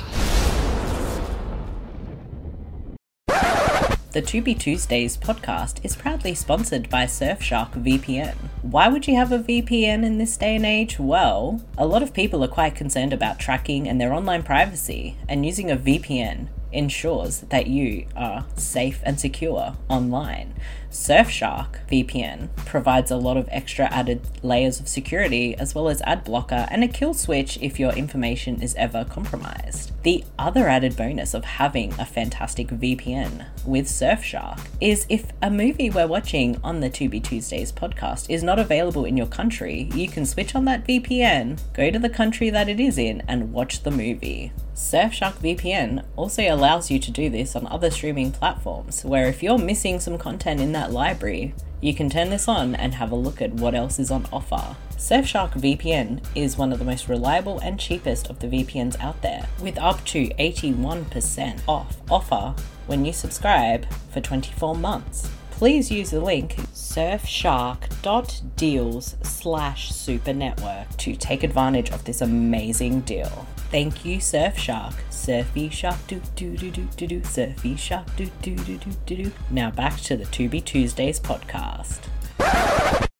The To Be Tuesdays podcast is proudly sponsored by Surfshark VPN. Why would you have a VPN in this day and age? Well, a lot of people are quite concerned about tracking and their online privacy, and using a VPN ensures that you are safe and secure online. Surfshark VPN provides a lot of extra added layers of security, as well as ad blocker and a kill switch if your information is ever compromised. The other added bonus of having a fantastic VPN with Surfshark is if a movie we're watching on the 2B Tuesdays podcast is not available in your country, you can switch on that VPN, go to the country that it is in, and watch the movie. Surfshark VPN also allows you to do this on other streaming platforms, where if you're missing some content in that library, you can turn this on and have a look at what else is on offer. Surfshark VPN is one of the most reliable and cheapest of the VPNs out there, with up to 81% off offer when you subscribe for 24 months. Please use the link surfshark.deals/supernetwork to take advantage of this amazing deal. Thank you, Surfshark. Surfy shark do do do do do do. Surfy shark do do do do do do. Now back to the 2B Tuesdays podcast.